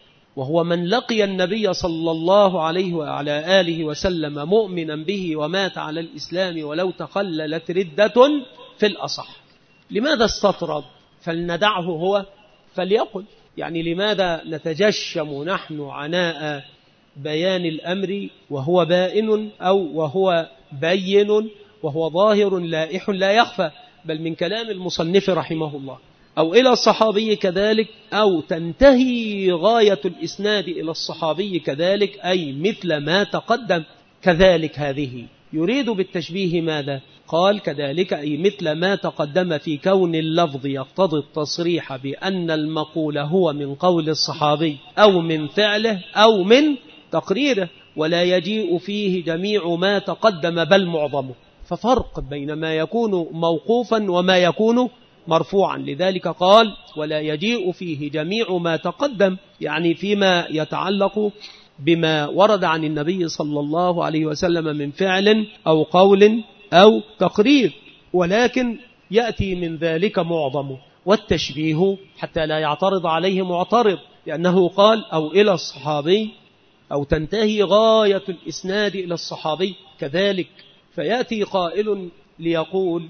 وهو من لقي النبي صلى الله عليه وعلى آله وسلم مؤمنا به ومات على الإسلام ولو تخللت ردة في الأصح. لماذا استطرد؟ فلندعه هو فليقل. يعني لماذا نتجشم نحن عناء بيان الأمر وهو بائن أو وهو بين وهو ظاهر لائح لا يخفى، بل من كلام المصنف رحمه الله. أو إلى الصحابي كذلك، أو تنتهي غاية الإسناد إلى الصحابي كذلك، أي مثل ما تقدم كذلك. هذه يريد بالتشبيه ماذا؟ قال: كذلك أي مثل ما تقدم في كون اللفظ يقتضي التصريح بأن المقول هو من قول الصحابي أو من فعله أو من تقريره، ولا يجيء فيه جميع ما تقدم بل معظمه. ففرق بين ما يكون موقوفا وما يكون مرفوعا. لذلك قال: ولا يجيء فيه جميع ما تقدم، يعني فيما يتعلق بما ورد عن النبي صلى الله عليه وسلم من فعل أو قول أو تقرير، ولكن يأتي من ذلك معظمه. والتشبيه حتى لا يعترض عليه معترض، لأنه قال: أو إلى الصحابي، أو تنتهي غاية الإسناد إلى الصحابي كذلك. فيأتي قائل ليقول: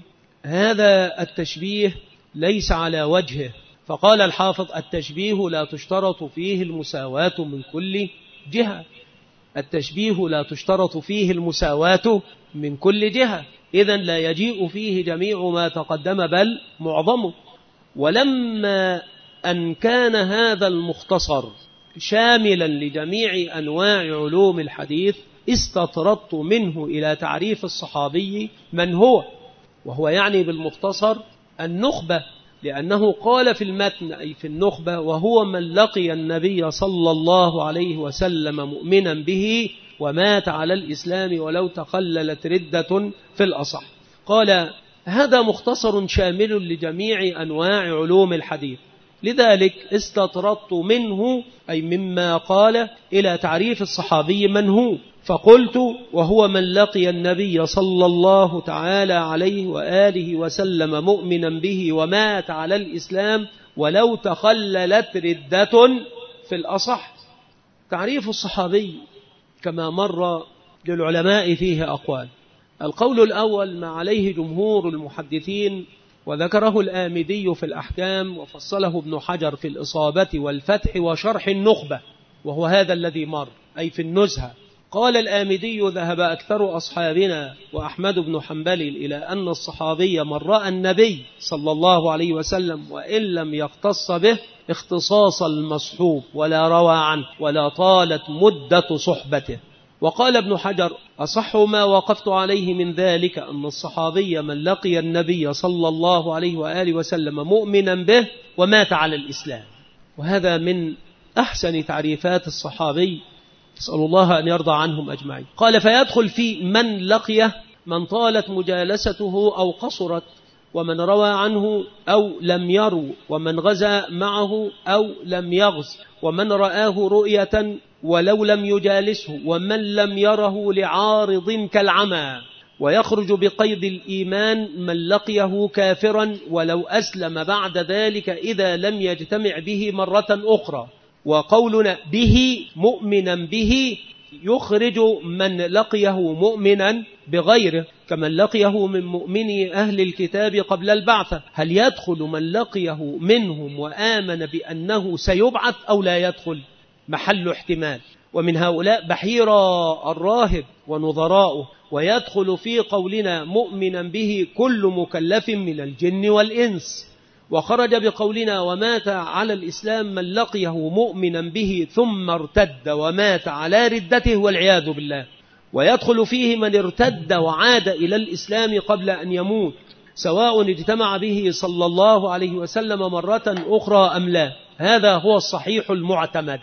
هذا التشبيه ليس على وجهه. فقال الحافظ: التشبيه لا تشترط فيه المساواة من كل جهة. التشبيه لا تشترط فيه المساواة من كل جهة، إذن لا يجيء فيه جميع ما تقدم بل معظمه. ولما أن كان هذا المختصر شاملا لجميع أنواع علوم الحديث، استطردت منه إلى تعريف الصحابي من هو، وهو يعني بالمختصر النخبة، لأنه قال في المتن أي في النخبة: وهو من لقي النبي صلى الله عليه وسلم مؤمنا به ومات على الإسلام ولو تخللت ردة في الأصح. قال: هذا مختصر شامل لجميع أنواع علوم الحديث، لذلك استطردت منه أي مما قال إلى تعريف الصحابي من هو، فقلت: وهو من لقي النبي صلى الله تعالى عليه وآله وسلم مؤمنا به ومات على الإسلام ولو تخللت ردة في الأصح. تعريف الصحابي كما مر للعلماء فيه أقوال. القول الأول ما عليه جمهور المحدثين، وذكره الآمدي في الأحكام، وفصله ابن حجر في الإصابة والفتح وشرح النخبة، وهو هذا الذي مر أي في النزهة. قال الآمدي: ذهب أكثر أصحابنا وأحمد بن حنبل إلى أن الصحابي من رأى النبي صلى الله عليه وسلم وإن لم يختص به اختصاص المصحوب ولا روى عنه ولا طالت مدة صحبته. وقال ابن حجر: أصح ما وقفت عليه من ذلك أن الصحابي من لقي النبي صلى الله عليه وآله وسلم مؤمنا به ومات على الإسلام. وهذا من أحسن تعريفات الصحابي، أسأل الله أن يرضى عنهم أجمعين. قال: فيدخل في من لقيه من طالت مجالسته أو قصرت، ومن روى عنه أو لم يرو، ومن غزا معه أو لم يغز، ومن رآه رؤية ولو لم يجالسه، ومن لم يره لعارض كالعمى. ويخرج بقيد الإيمان من لقيه كافرا ولو أسلم بعد ذلك إذا لم يجتمع به مرة أخرى. وقولنا به مؤمنا به يخرج من لقيه مؤمنا بغيره كمن لقيه من مؤمني أهل الكتاب قبل البعثة؟ هل يدخل من لقيه منهم وآمن بأنه سيبعث أو لا يدخل؟ محل احتمال. ومن هؤلاء بحيرة الراهب ونظراؤه، ويدخل في قولنا مؤمنا به كل مكلف من الجن والإنس. وخرج بقولنا ومات على الإسلام من لقيه مؤمنا به ثم ارتد ومات على ردته والعياذ بالله. ويدخل فيه من ارتد وعاد إلى الإسلام قبل أن يموت، سواء اجتمع به صلى الله عليه وسلم مرة أخرى أم لا. هذا هو الصحيح المعتمد.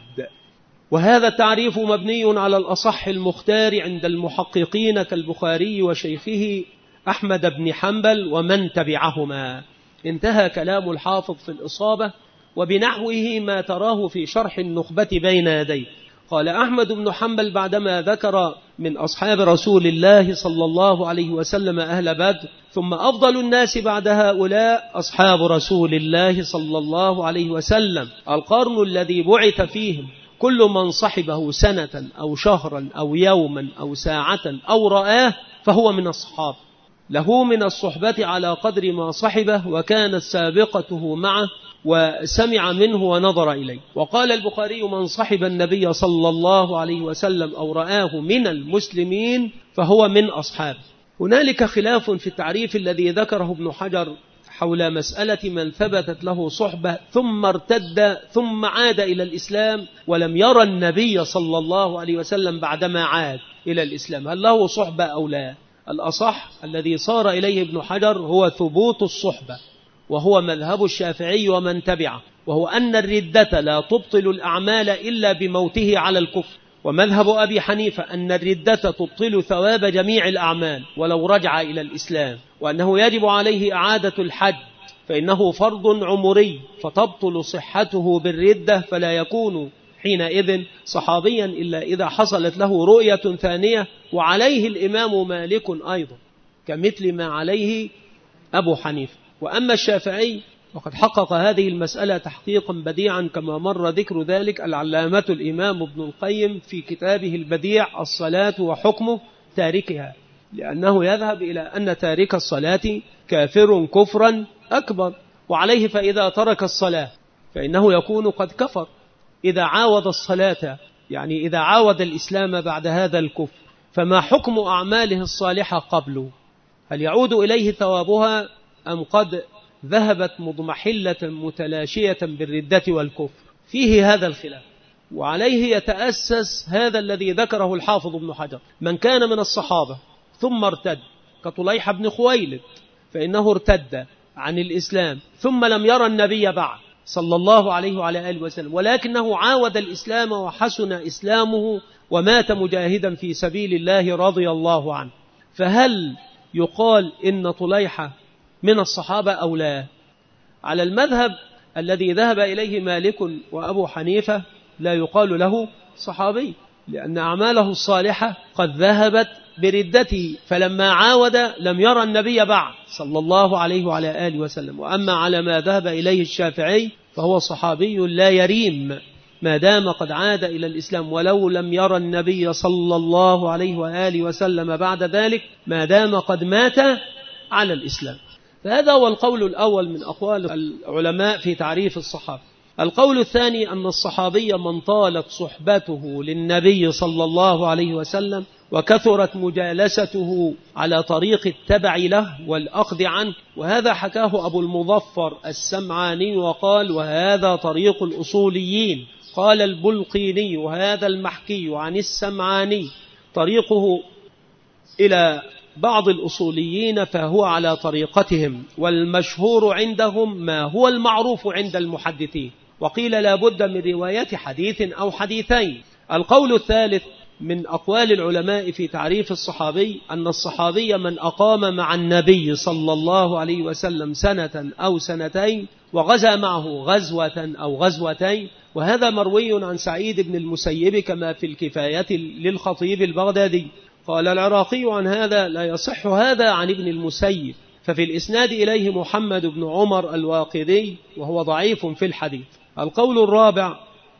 وهذا التعريف مبني على الأصح المختار عند المحققين كالبخاري وشيخه أحمد بن حنبل ومن تبعهما. انتهى كلام الحافظ في الإصابة، وبنحوه ما تراه في شرح النخبة بين يديه. قال أحمد بن حنبل بعدما ذكر من أصحاب رسول الله صلى الله عليه وسلم أهل بدر، ثم أفضل الناس بعد هؤلاء أصحاب رسول الله صلى الله عليه وسلم، القرن الذي بعث فيهم كل من صحبه سنة أو شهرا أو يوما أو ساعة أو رآه فهو من الصحابة، له من الصحبة على قدر ما صحبه وكانت سابقته معه وسمع منه ونظر إليه. وقال البخاري من صحب النبي صلى الله عليه وسلم أو رآه من المسلمين فهو من أصحابه. هنالك خلاف في التعريف الذي ذكره ابن حجر حول مسألة من ثبتت له صحبة ثم ارتد ثم عاد إلى الإسلام ولم يرى النبي صلى الله عليه وسلم بعدما عاد إلى الإسلام، هل له صحبة أو لا؟ الأصح الذي صار إليه ابن حجر هو ثبوت الصحبة، وهو مذهب الشافعي ومن تبعه، وهو أن الردة لا تبطل الأعمال إلا بموته على الكفر. ومذهب أبي حنيفة أن الردة تبطل ثواب جميع الأعمال ولو رجع إلى الإسلام، وأنه يجب عليه إعادة الحج فإنه فرض عمري فتبطل صحته بالردة، فلا يكون حينئذ صحابيا إلا إذا حصلت له رؤية ثانية. وعليه الإمام مالك أيضا كمثل ما عليه أبو حنيفة. وأما الشافعي وقد حقق هذه المسألة تحقيقا بديعا كما مر ذكر ذلك العلامة الإمام ابن القيم في كتابه البديع الصلاة وحكمه تاركها، لأنه يذهب إلى أن تارك الصلاة كافر كفرا أكبر، وعليه فإذا ترك الصلاة فإنه يكون قد كفر إذا عاود الصلاة، يعني إذا عاود الإسلام بعد هذا الكفر. فما حكم أعماله الصالحة قبله؟ هل يعود إليه ثوابها أم قد ذهبت مضمحلة متلاشية بالردة والكفر؟ فيه هذا الخلاف، وعليه يتأسس هذا الذي ذكره الحافظ ابن حجر. من كان من الصحابة ثم ارتد كطليحة بن خويلد فإنه ارتد عن الإسلام ثم لم يرى النبي بعد صلى الله عليه وعلى آله وسلم، ولكنه عاود الإسلام وحسن إسلامه ومات مجاهدا في سبيل الله رضي الله عنه، فهل يقال إن طليحة من الصحابة أو لا؟ على المذهب الذي ذهب إليه مالك وأبو حنيفة لا يقال له صحابي، لأن أعماله الصالحة قد ذهبت بردته، فلما عاود لم يرى النبي بعد صلى الله عليه وعلى آله وسلم. وأما على ما ذهب إليه الشافعي فهو صحابي لا يريم ما دام قد عاد إلى الإسلام، ولو لم يرى النبي صلى الله عليه وآله وسلم بعد ذلك ما دام قد مات على الإسلام. فهذا هو القول الأول من أقوال العلماء في تعريف الصحابة. القول الثاني أن الصحابي من طالت صحبته للنبي صلى الله عليه وسلم وكثرت مجالسته على طريق التبع له والأخذ عنه، وهذا حكاه أبو المظفر السمعاني وقال وهذا طريق الأصوليين. قال البلقيني وهذا المحكي عن السمعاني طريقه إلى بعض الأصوليين فهو على طريقتهم، والمشهور عندهم ما هو المعروف عند المحدثين، وقيل لا بد من رواية حديث أو حديثين. القول الثالث من أقوال العلماء في تعريف الصحابي أن الصحابي من أقام مع النبي صلى الله عليه وسلم سنة أو سنتين وغزا معه غزوة أو غزوتين، وهذا مروي عن سعيد بن المسيب كما في الكفاية للخطيب البغدادي. قال العراقي عن هذا لا يصح هذا عن ابن المسيب، ففي الإسناد إليه محمد بن عمر الواقدي وهو ضعيف في الحديث. القول الرابع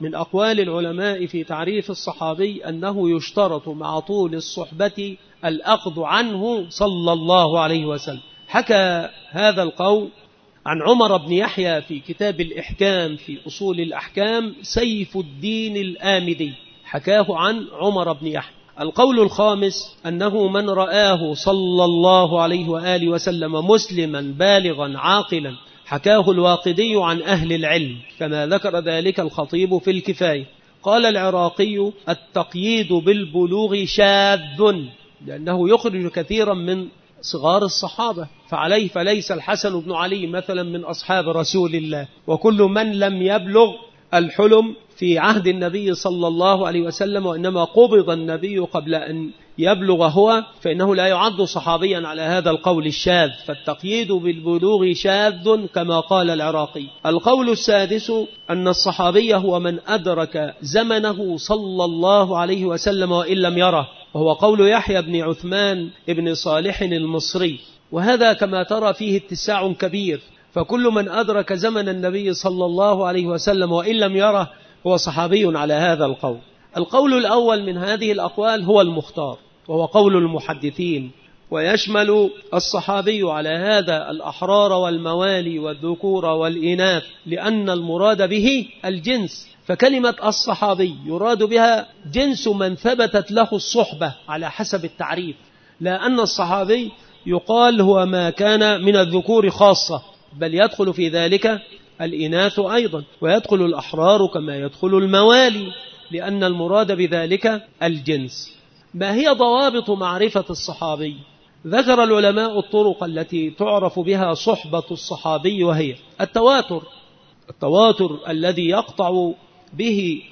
من أقوال العلماء في تعريف الصحابي أنه يشترط مع طول الصحبة الأخذ عنه صلى الله عليه وسلم. حكى هذا القول عن عمر بن يحيى في كتاب الإحكام في أصول الأحكام سيف الدين الآمدي، حكاه عن عمر بن يحيى. القول الخامس أنه من رآه صلى الله عليه وآله وسلم مسلما بالغا عاقلا، حكاه الواقدي عن أهل العلم كما ذكر ذلك الخطيب في الكفاية. قال العراقي التقييد بالبلوغ شاذ لأنه يخرج كثيرا من صغار الصحابة، فعليه فليس الحسن بن علي مثلا من أصحاب رسول الله، وكل من لم يبلغ الحلم في عهد النبي صلى الله عليه وسلم وإنما قبض النبي قبل أن يبلغ هو فإنه لا يعد صحابيا على هذا القول الشاذ، فالتقييد بالبلوغ شاذ كما قال العراقي. القول السادس أن الصحابي هو من أدرك زمنه صلى الله عليه وسلم وإن لم يره، وهو قول يحيى بن عثمان بن صالح المصري، وهذا كما ترى فيه اتساع كبير، فكل من أدرك زمن النبي صلى الله عليه وسلم وإن لم يره هو صحابي على هذا القول. القول الأول من هذه الأقوال هو المختار، وهو قول المحدثين، ويشمل الصحابي على هذا الأحرار والموالي والذكور والإناث، لأن المراد به الجنس، فكلمة الصحابي يراد بها جنس من ثبتت له الصحبة على حسب التعريف، لا أن الصحابي يقال هو ما كان من الذكور خاصة، بل يدخل في ذلك الإناث أيضا، ويدخل الأحرار كما يدخل الموالي، لأن المراد بذلك الجنس. ما هي ضوابط معرفة الصحابي؟ ذكر العلماء الطرق التي تعرف بها صحبة الصحابي، وهي التواتر، التواتر الذي يقطع به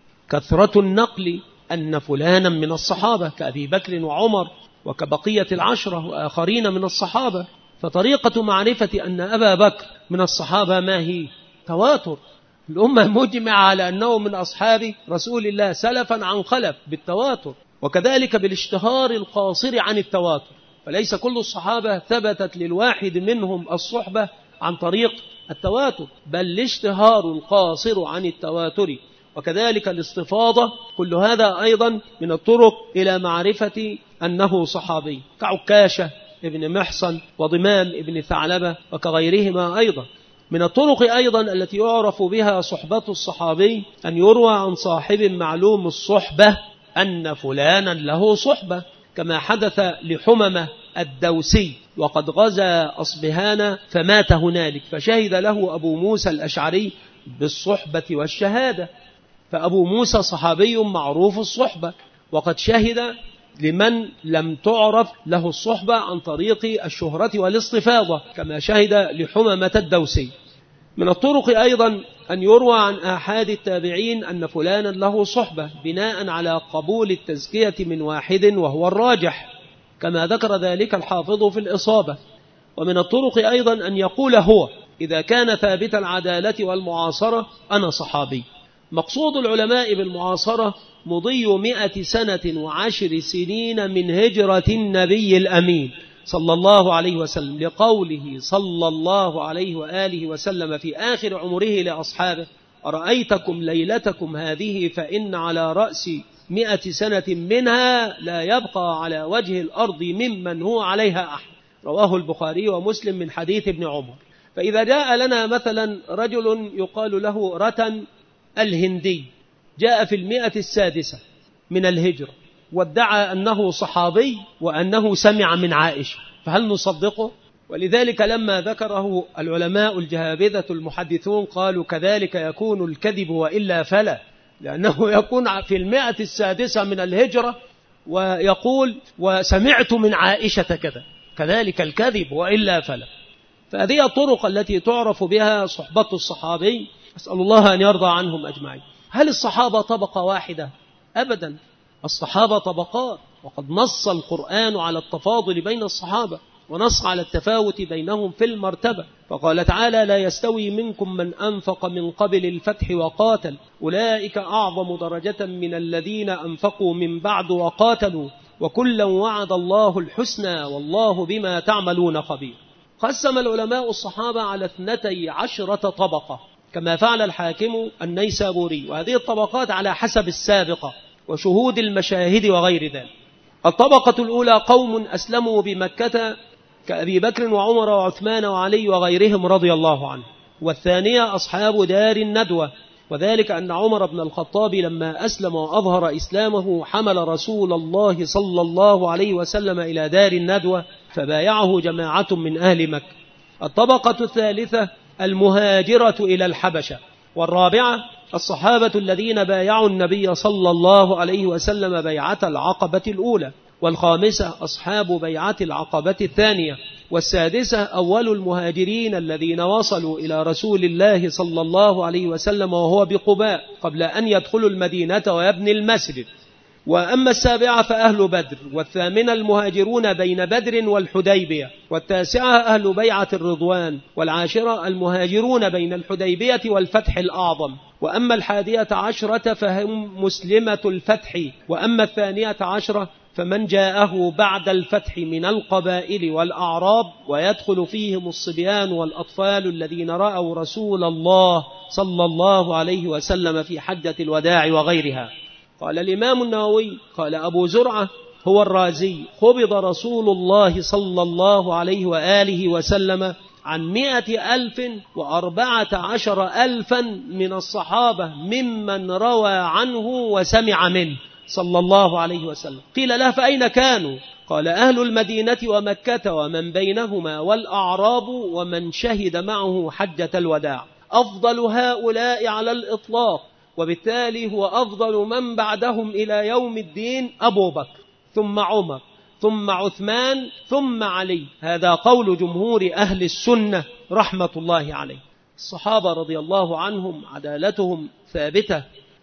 كثرة النقل أن فلانا من الصحابة كأبي بكر وعمر وكبقية العشرة وآخرين من الصحابة. فطريقة معرفة أن أبا بكر من الصحابة ما هي؟ تواتر، الأمة مجمعة على أنه من أصحاب رسول الله سلفا عن خلف بالتواتر، وكذلك بالاشتهار القاصر عن التواتر، فليس كل الصحابة ثبتت للواحد منهم الصحبة عن طريق التواتر، بل الاشتهار القاصر عن التواتر، وكذلك الاستفاضة، كل هذا أيضا من الطرق إلى معرفة أنه صحابي، كعكاشة ابن محصن وضمام ابن ثعلبة وكغيرهما. أيضا من الطرق أيضا التي يعرف بها صحبة الصحابي أن يروى عن صاحب معلوم الصحبة أن فلانا له صحبة، كما حدث لحممة الدوسي وقد غزا أصبهان فمات هنالك، فشهد له أبو موسى الأشعري بالصحبة والشهادة، فأبو موسى صحابي معروف الصحبة، وقد شهد لمن لم تعرف له الصحبة عن طريق الشهرة والاستفاضة، كما شهد لحممة الدوسي. من الطرق أيضا أن يروى عن آحاد التابعين أن فلانا له صحبة بناء على قبول التزكية من واحد وهو الراجح، كما ذكر ذلك الحافظ في الإصابة. ومن الطرق أيضا أن يقول هو إذا كان ثابت العدالة والمعاصرة أنا صحابي. مقصود العلماء بالمعاصرة مضي مئة سنة وعشر سنين من هجرة النبي الأمين صلى الله عليه وسلم، لقوله صلى الله عليه وآله وسلم في آخر عمره لأصحابه أرأيتكم ليلتكم هذه فإن على رأس مئة سنة منها لا يبقى على وجه الأرض ممن هو عليها أحد، رواه البخاري ومسلم من حديث ابن عمر. فإذا جاء لنا مثلا رجل يقال له رتن الهندي جاء في المئة السادسة من الهجرة وادعى أنه صحابي وأنه سمع من عائشة، فهل نصدقه؟ ولذلك لما ذكره العلماء الجهابذة المحدثون قالوا كذلك يكون الكذب وإلا فلا، لأنه يكون في المئة السادسة من الهجرة ويقول وسمعت من عائشة كذا، كذلك الكذب وإلا فلا. فهذه الطرق التي تعرف بها صحبة الصحابي، أسأل الله أن يرضى عنهم أجمعين. هل الصحابة طبقة واحدة؟ أبدا، الصحابة طبقات، وقد نص القرآن على التفاضل بين الصحابة ونص على التفاوت بينهم في المرتبة، فقال تعالى لا يستوي منكم من أنفق من قبل الفتح وقاتل أولئك أعظم درجة من الذين أنفقوا من بعد وقاتلوا وكلا وعد الله الحسنى والله بما تعملون خبير. قسم العلماء الصحابة على اثنتي عشرة طبقة، كما فعل الحاكم النيسابوري. وهذه الطبقات على حسب السابقة وشهود المشاهد وغير ذلك. الطبقة الأولى قوم أسلموا بمكة كأبي بكر وعمر وعثمان وعلي وغيرهم رضي الله عنه. والثانية أصحاب دار الندوة، وذلك أن عمر بن الخطاب لما أسلم وأظهر إسلامه حمل رسول الله صلى الله عليه وسلم إلى دار الندوة فبايعه جماعة من أهل مكة. الطبقة الثالثة المهاجرة إلى الحبشة. والرابعة الصحابة الذين بايعوا النبي صلى الله عليه وسلم بيعة العقبة الأولى. والخامسة أصحاب بيعة العقبة الثانية. والسادسة أول المهاجرين الذين وصلوا إلى رسول الله صلى الله عليه وسلم وهو بقباء قبل أن يدخلوا المدينة ويبني المسجد. وأما السابعة فأهل بدر. والثامنة المهاجرون بين بدر والحديبية. والتاسعة أهل بيعة الرضوان. والعاشرة المهاجرون بين الحديبية والفتح الأعظم. وأما الحادية عشرة فهم مسلمة الفتح. وأما الثانية عشرة فمن جاءه بعد الفتح من القبائل والأعراب، ويدخل فيهم الصبيان والأطفال الذين رأوا رسول الله صلى الله عليه وسلم في حجة الوداع وغيرها. قال الإمام النووي قال أبو زرعة هو الرازي خبض رسول الله صلى الله عليه وآله وسلم عن مئة ألف وأربعة عشر ألفا من الصحابة ممن روى عنه وسمع منه صلى الله عليه وسلم. قيل له فأين كانوا؟ قال أهل المدينة ومكة ومن بينهما والأعراب ومن شهد معه حجة الوداع. أفضل هؤلاء على الإطلاق، وبالتالي هو أفضل من بعدهم إلى يوم الدين أبو بكر ثم عمر ثم عثمان ثم علي. هذا قول جمهور أهل السنة رحمة الله عليه. الصحابة رضي الله عنهم عدالتهم ثابتة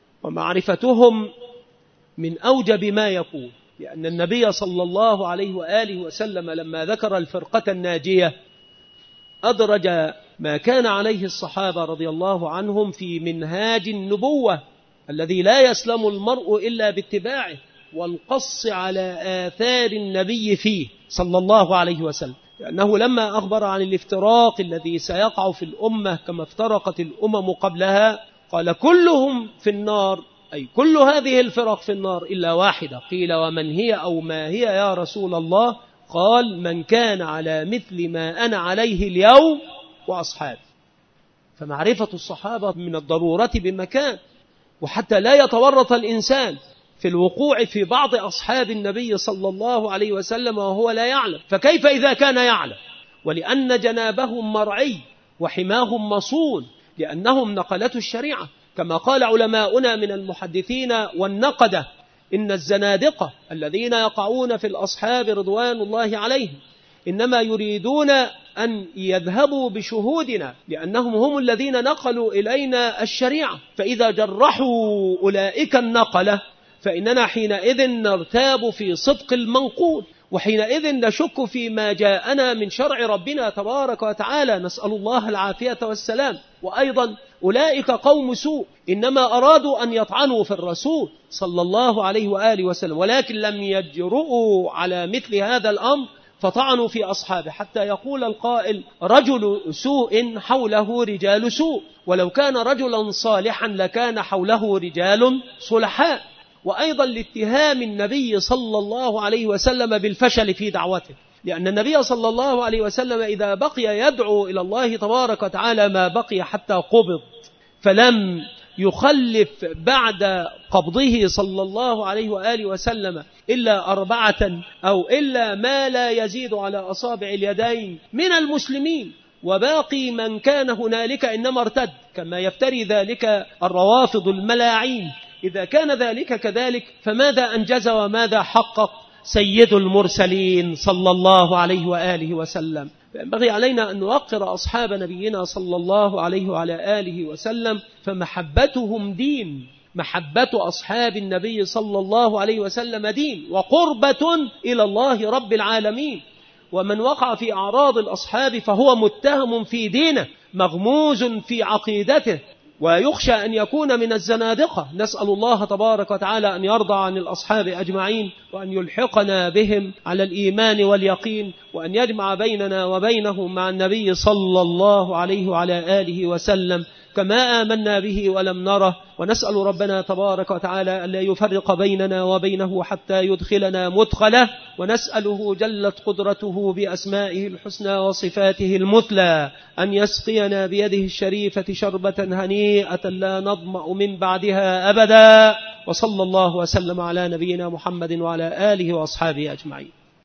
ومعرفتهم من أوجب ما يكون، لأن النبي صلى الله عليه وآله وسلم لما ذكر الفرقة الناجية أدرج ما كان عليه الصحابة رضي الله عنهم في منهاج النبوة الذي لا يسلم المرء إلا باتباعه والقص على آثار النبي فيه صلى الله عليه وسلم. لأنه لما أخبر عن الافتراق الذي سيقع في الأمة كما افترقت الأمم قبلها قال كلهم في النار، أي كل هذه الفرق في النار إلا واحدة. قيل ومن هي أو ما هي يا رسول الله؟ قال من كان على مثل ما أنا عليه اليوم وأصحابي. فمعرفة الصحابة من الضرورة بمكان، وحتى لا يتورط الإنسان في الوقوع في بعض أصحاب النبي صلى الله عليه وسلم وهو لا يعلم. فكيف إذا كان يعلم؟ ولأن جنابهم مرعي وحماهم مصون، لأنهم نقلة الشريعة كما قال علماؤنا من المحدثين والنقدة إن الزنادقة الذين يقعون في الأصحاب رضوان الله عليهم إنما يريدون أن يذهبوا بشهودنا، لأنهم هم الذين نقلوا إلينا الشريعة. فإذا جرحوا أولئك النقلة فإننا حينئذ نرتاب في صدق المنقول، وحينئذ نشك فيما جاءنا من شرع ربنا تبارك وتعالى، نسأل الله العافية والسلام. وأيضا أولئك قوم سوء إنما أرادوا أن يطعنوا في الرسول صلى الله عليه وآله وسلم، ولكن لم يجرؤوا على مثل هذا الأمر فطعنوا في أصحابه، حتى يقول القائل رجل سوء حوله رجال سوء، ولو كان رجلا صالحا لكان حوله رجال صلحاء. وأيضا لاتهام النبي صلى الله عليه وسلم بالفشل في دعوته، لأن النبي صلى الله عليه وسلم إذا بقي يدعو إلى الله تبارك وتعالى ما بقي حتى قبض، فلم يخلف بعد قبضه صلى الله عليه وآله وسلم إلا أربعة أو إلا ما لا يزيد على أصابع اليدين من المسلمين، وباقي من كان هنالك إنما ارتد، كما يفتري ذلك الروافض الملاعين. إذا كان ذلك كذلك فماذا أنجز وماذا حقق سيد المرسلين صلى الله عليه وآله وسلم؟ فينبغي علينا أن نوقر أصحاب نبينا صلى الله عليه وعلى آله وسلم، فمحبتهم دين، محبة أصحاب النبي صلى الله عليه وسلم دين وقربة إلى الله رب العالمين. ومن وقع في أعراض الأصحاب فهو متهم في دينه، مغموز في عقيدته، ويخشى أن يكون من الزنادقة. نسأل الله تبارك وتعالى أن يرضى عن الأصحاب أجمعين، وأن يلحقنا بهم على الإيمان واليقين، وأن يجمع بيننا وبينهم مع النبي صلى الله عليه وعلى آله وسلم كما آمنا به ولم نره. ونسأل ربنا تبارك وتعالى أن لا يفرق بيننا وبينه حتى يدخلنا مدخله، ونسأله جلت قدرته بأسمائه الحسنى وصفاته المثلى أن يسقينا بيده الشريفة شربة هنيئة لا نظمأ من بعدها أبدا. وصلى الله وسلم على نبينا محمد وعلى آله وأصحابه أجمعين.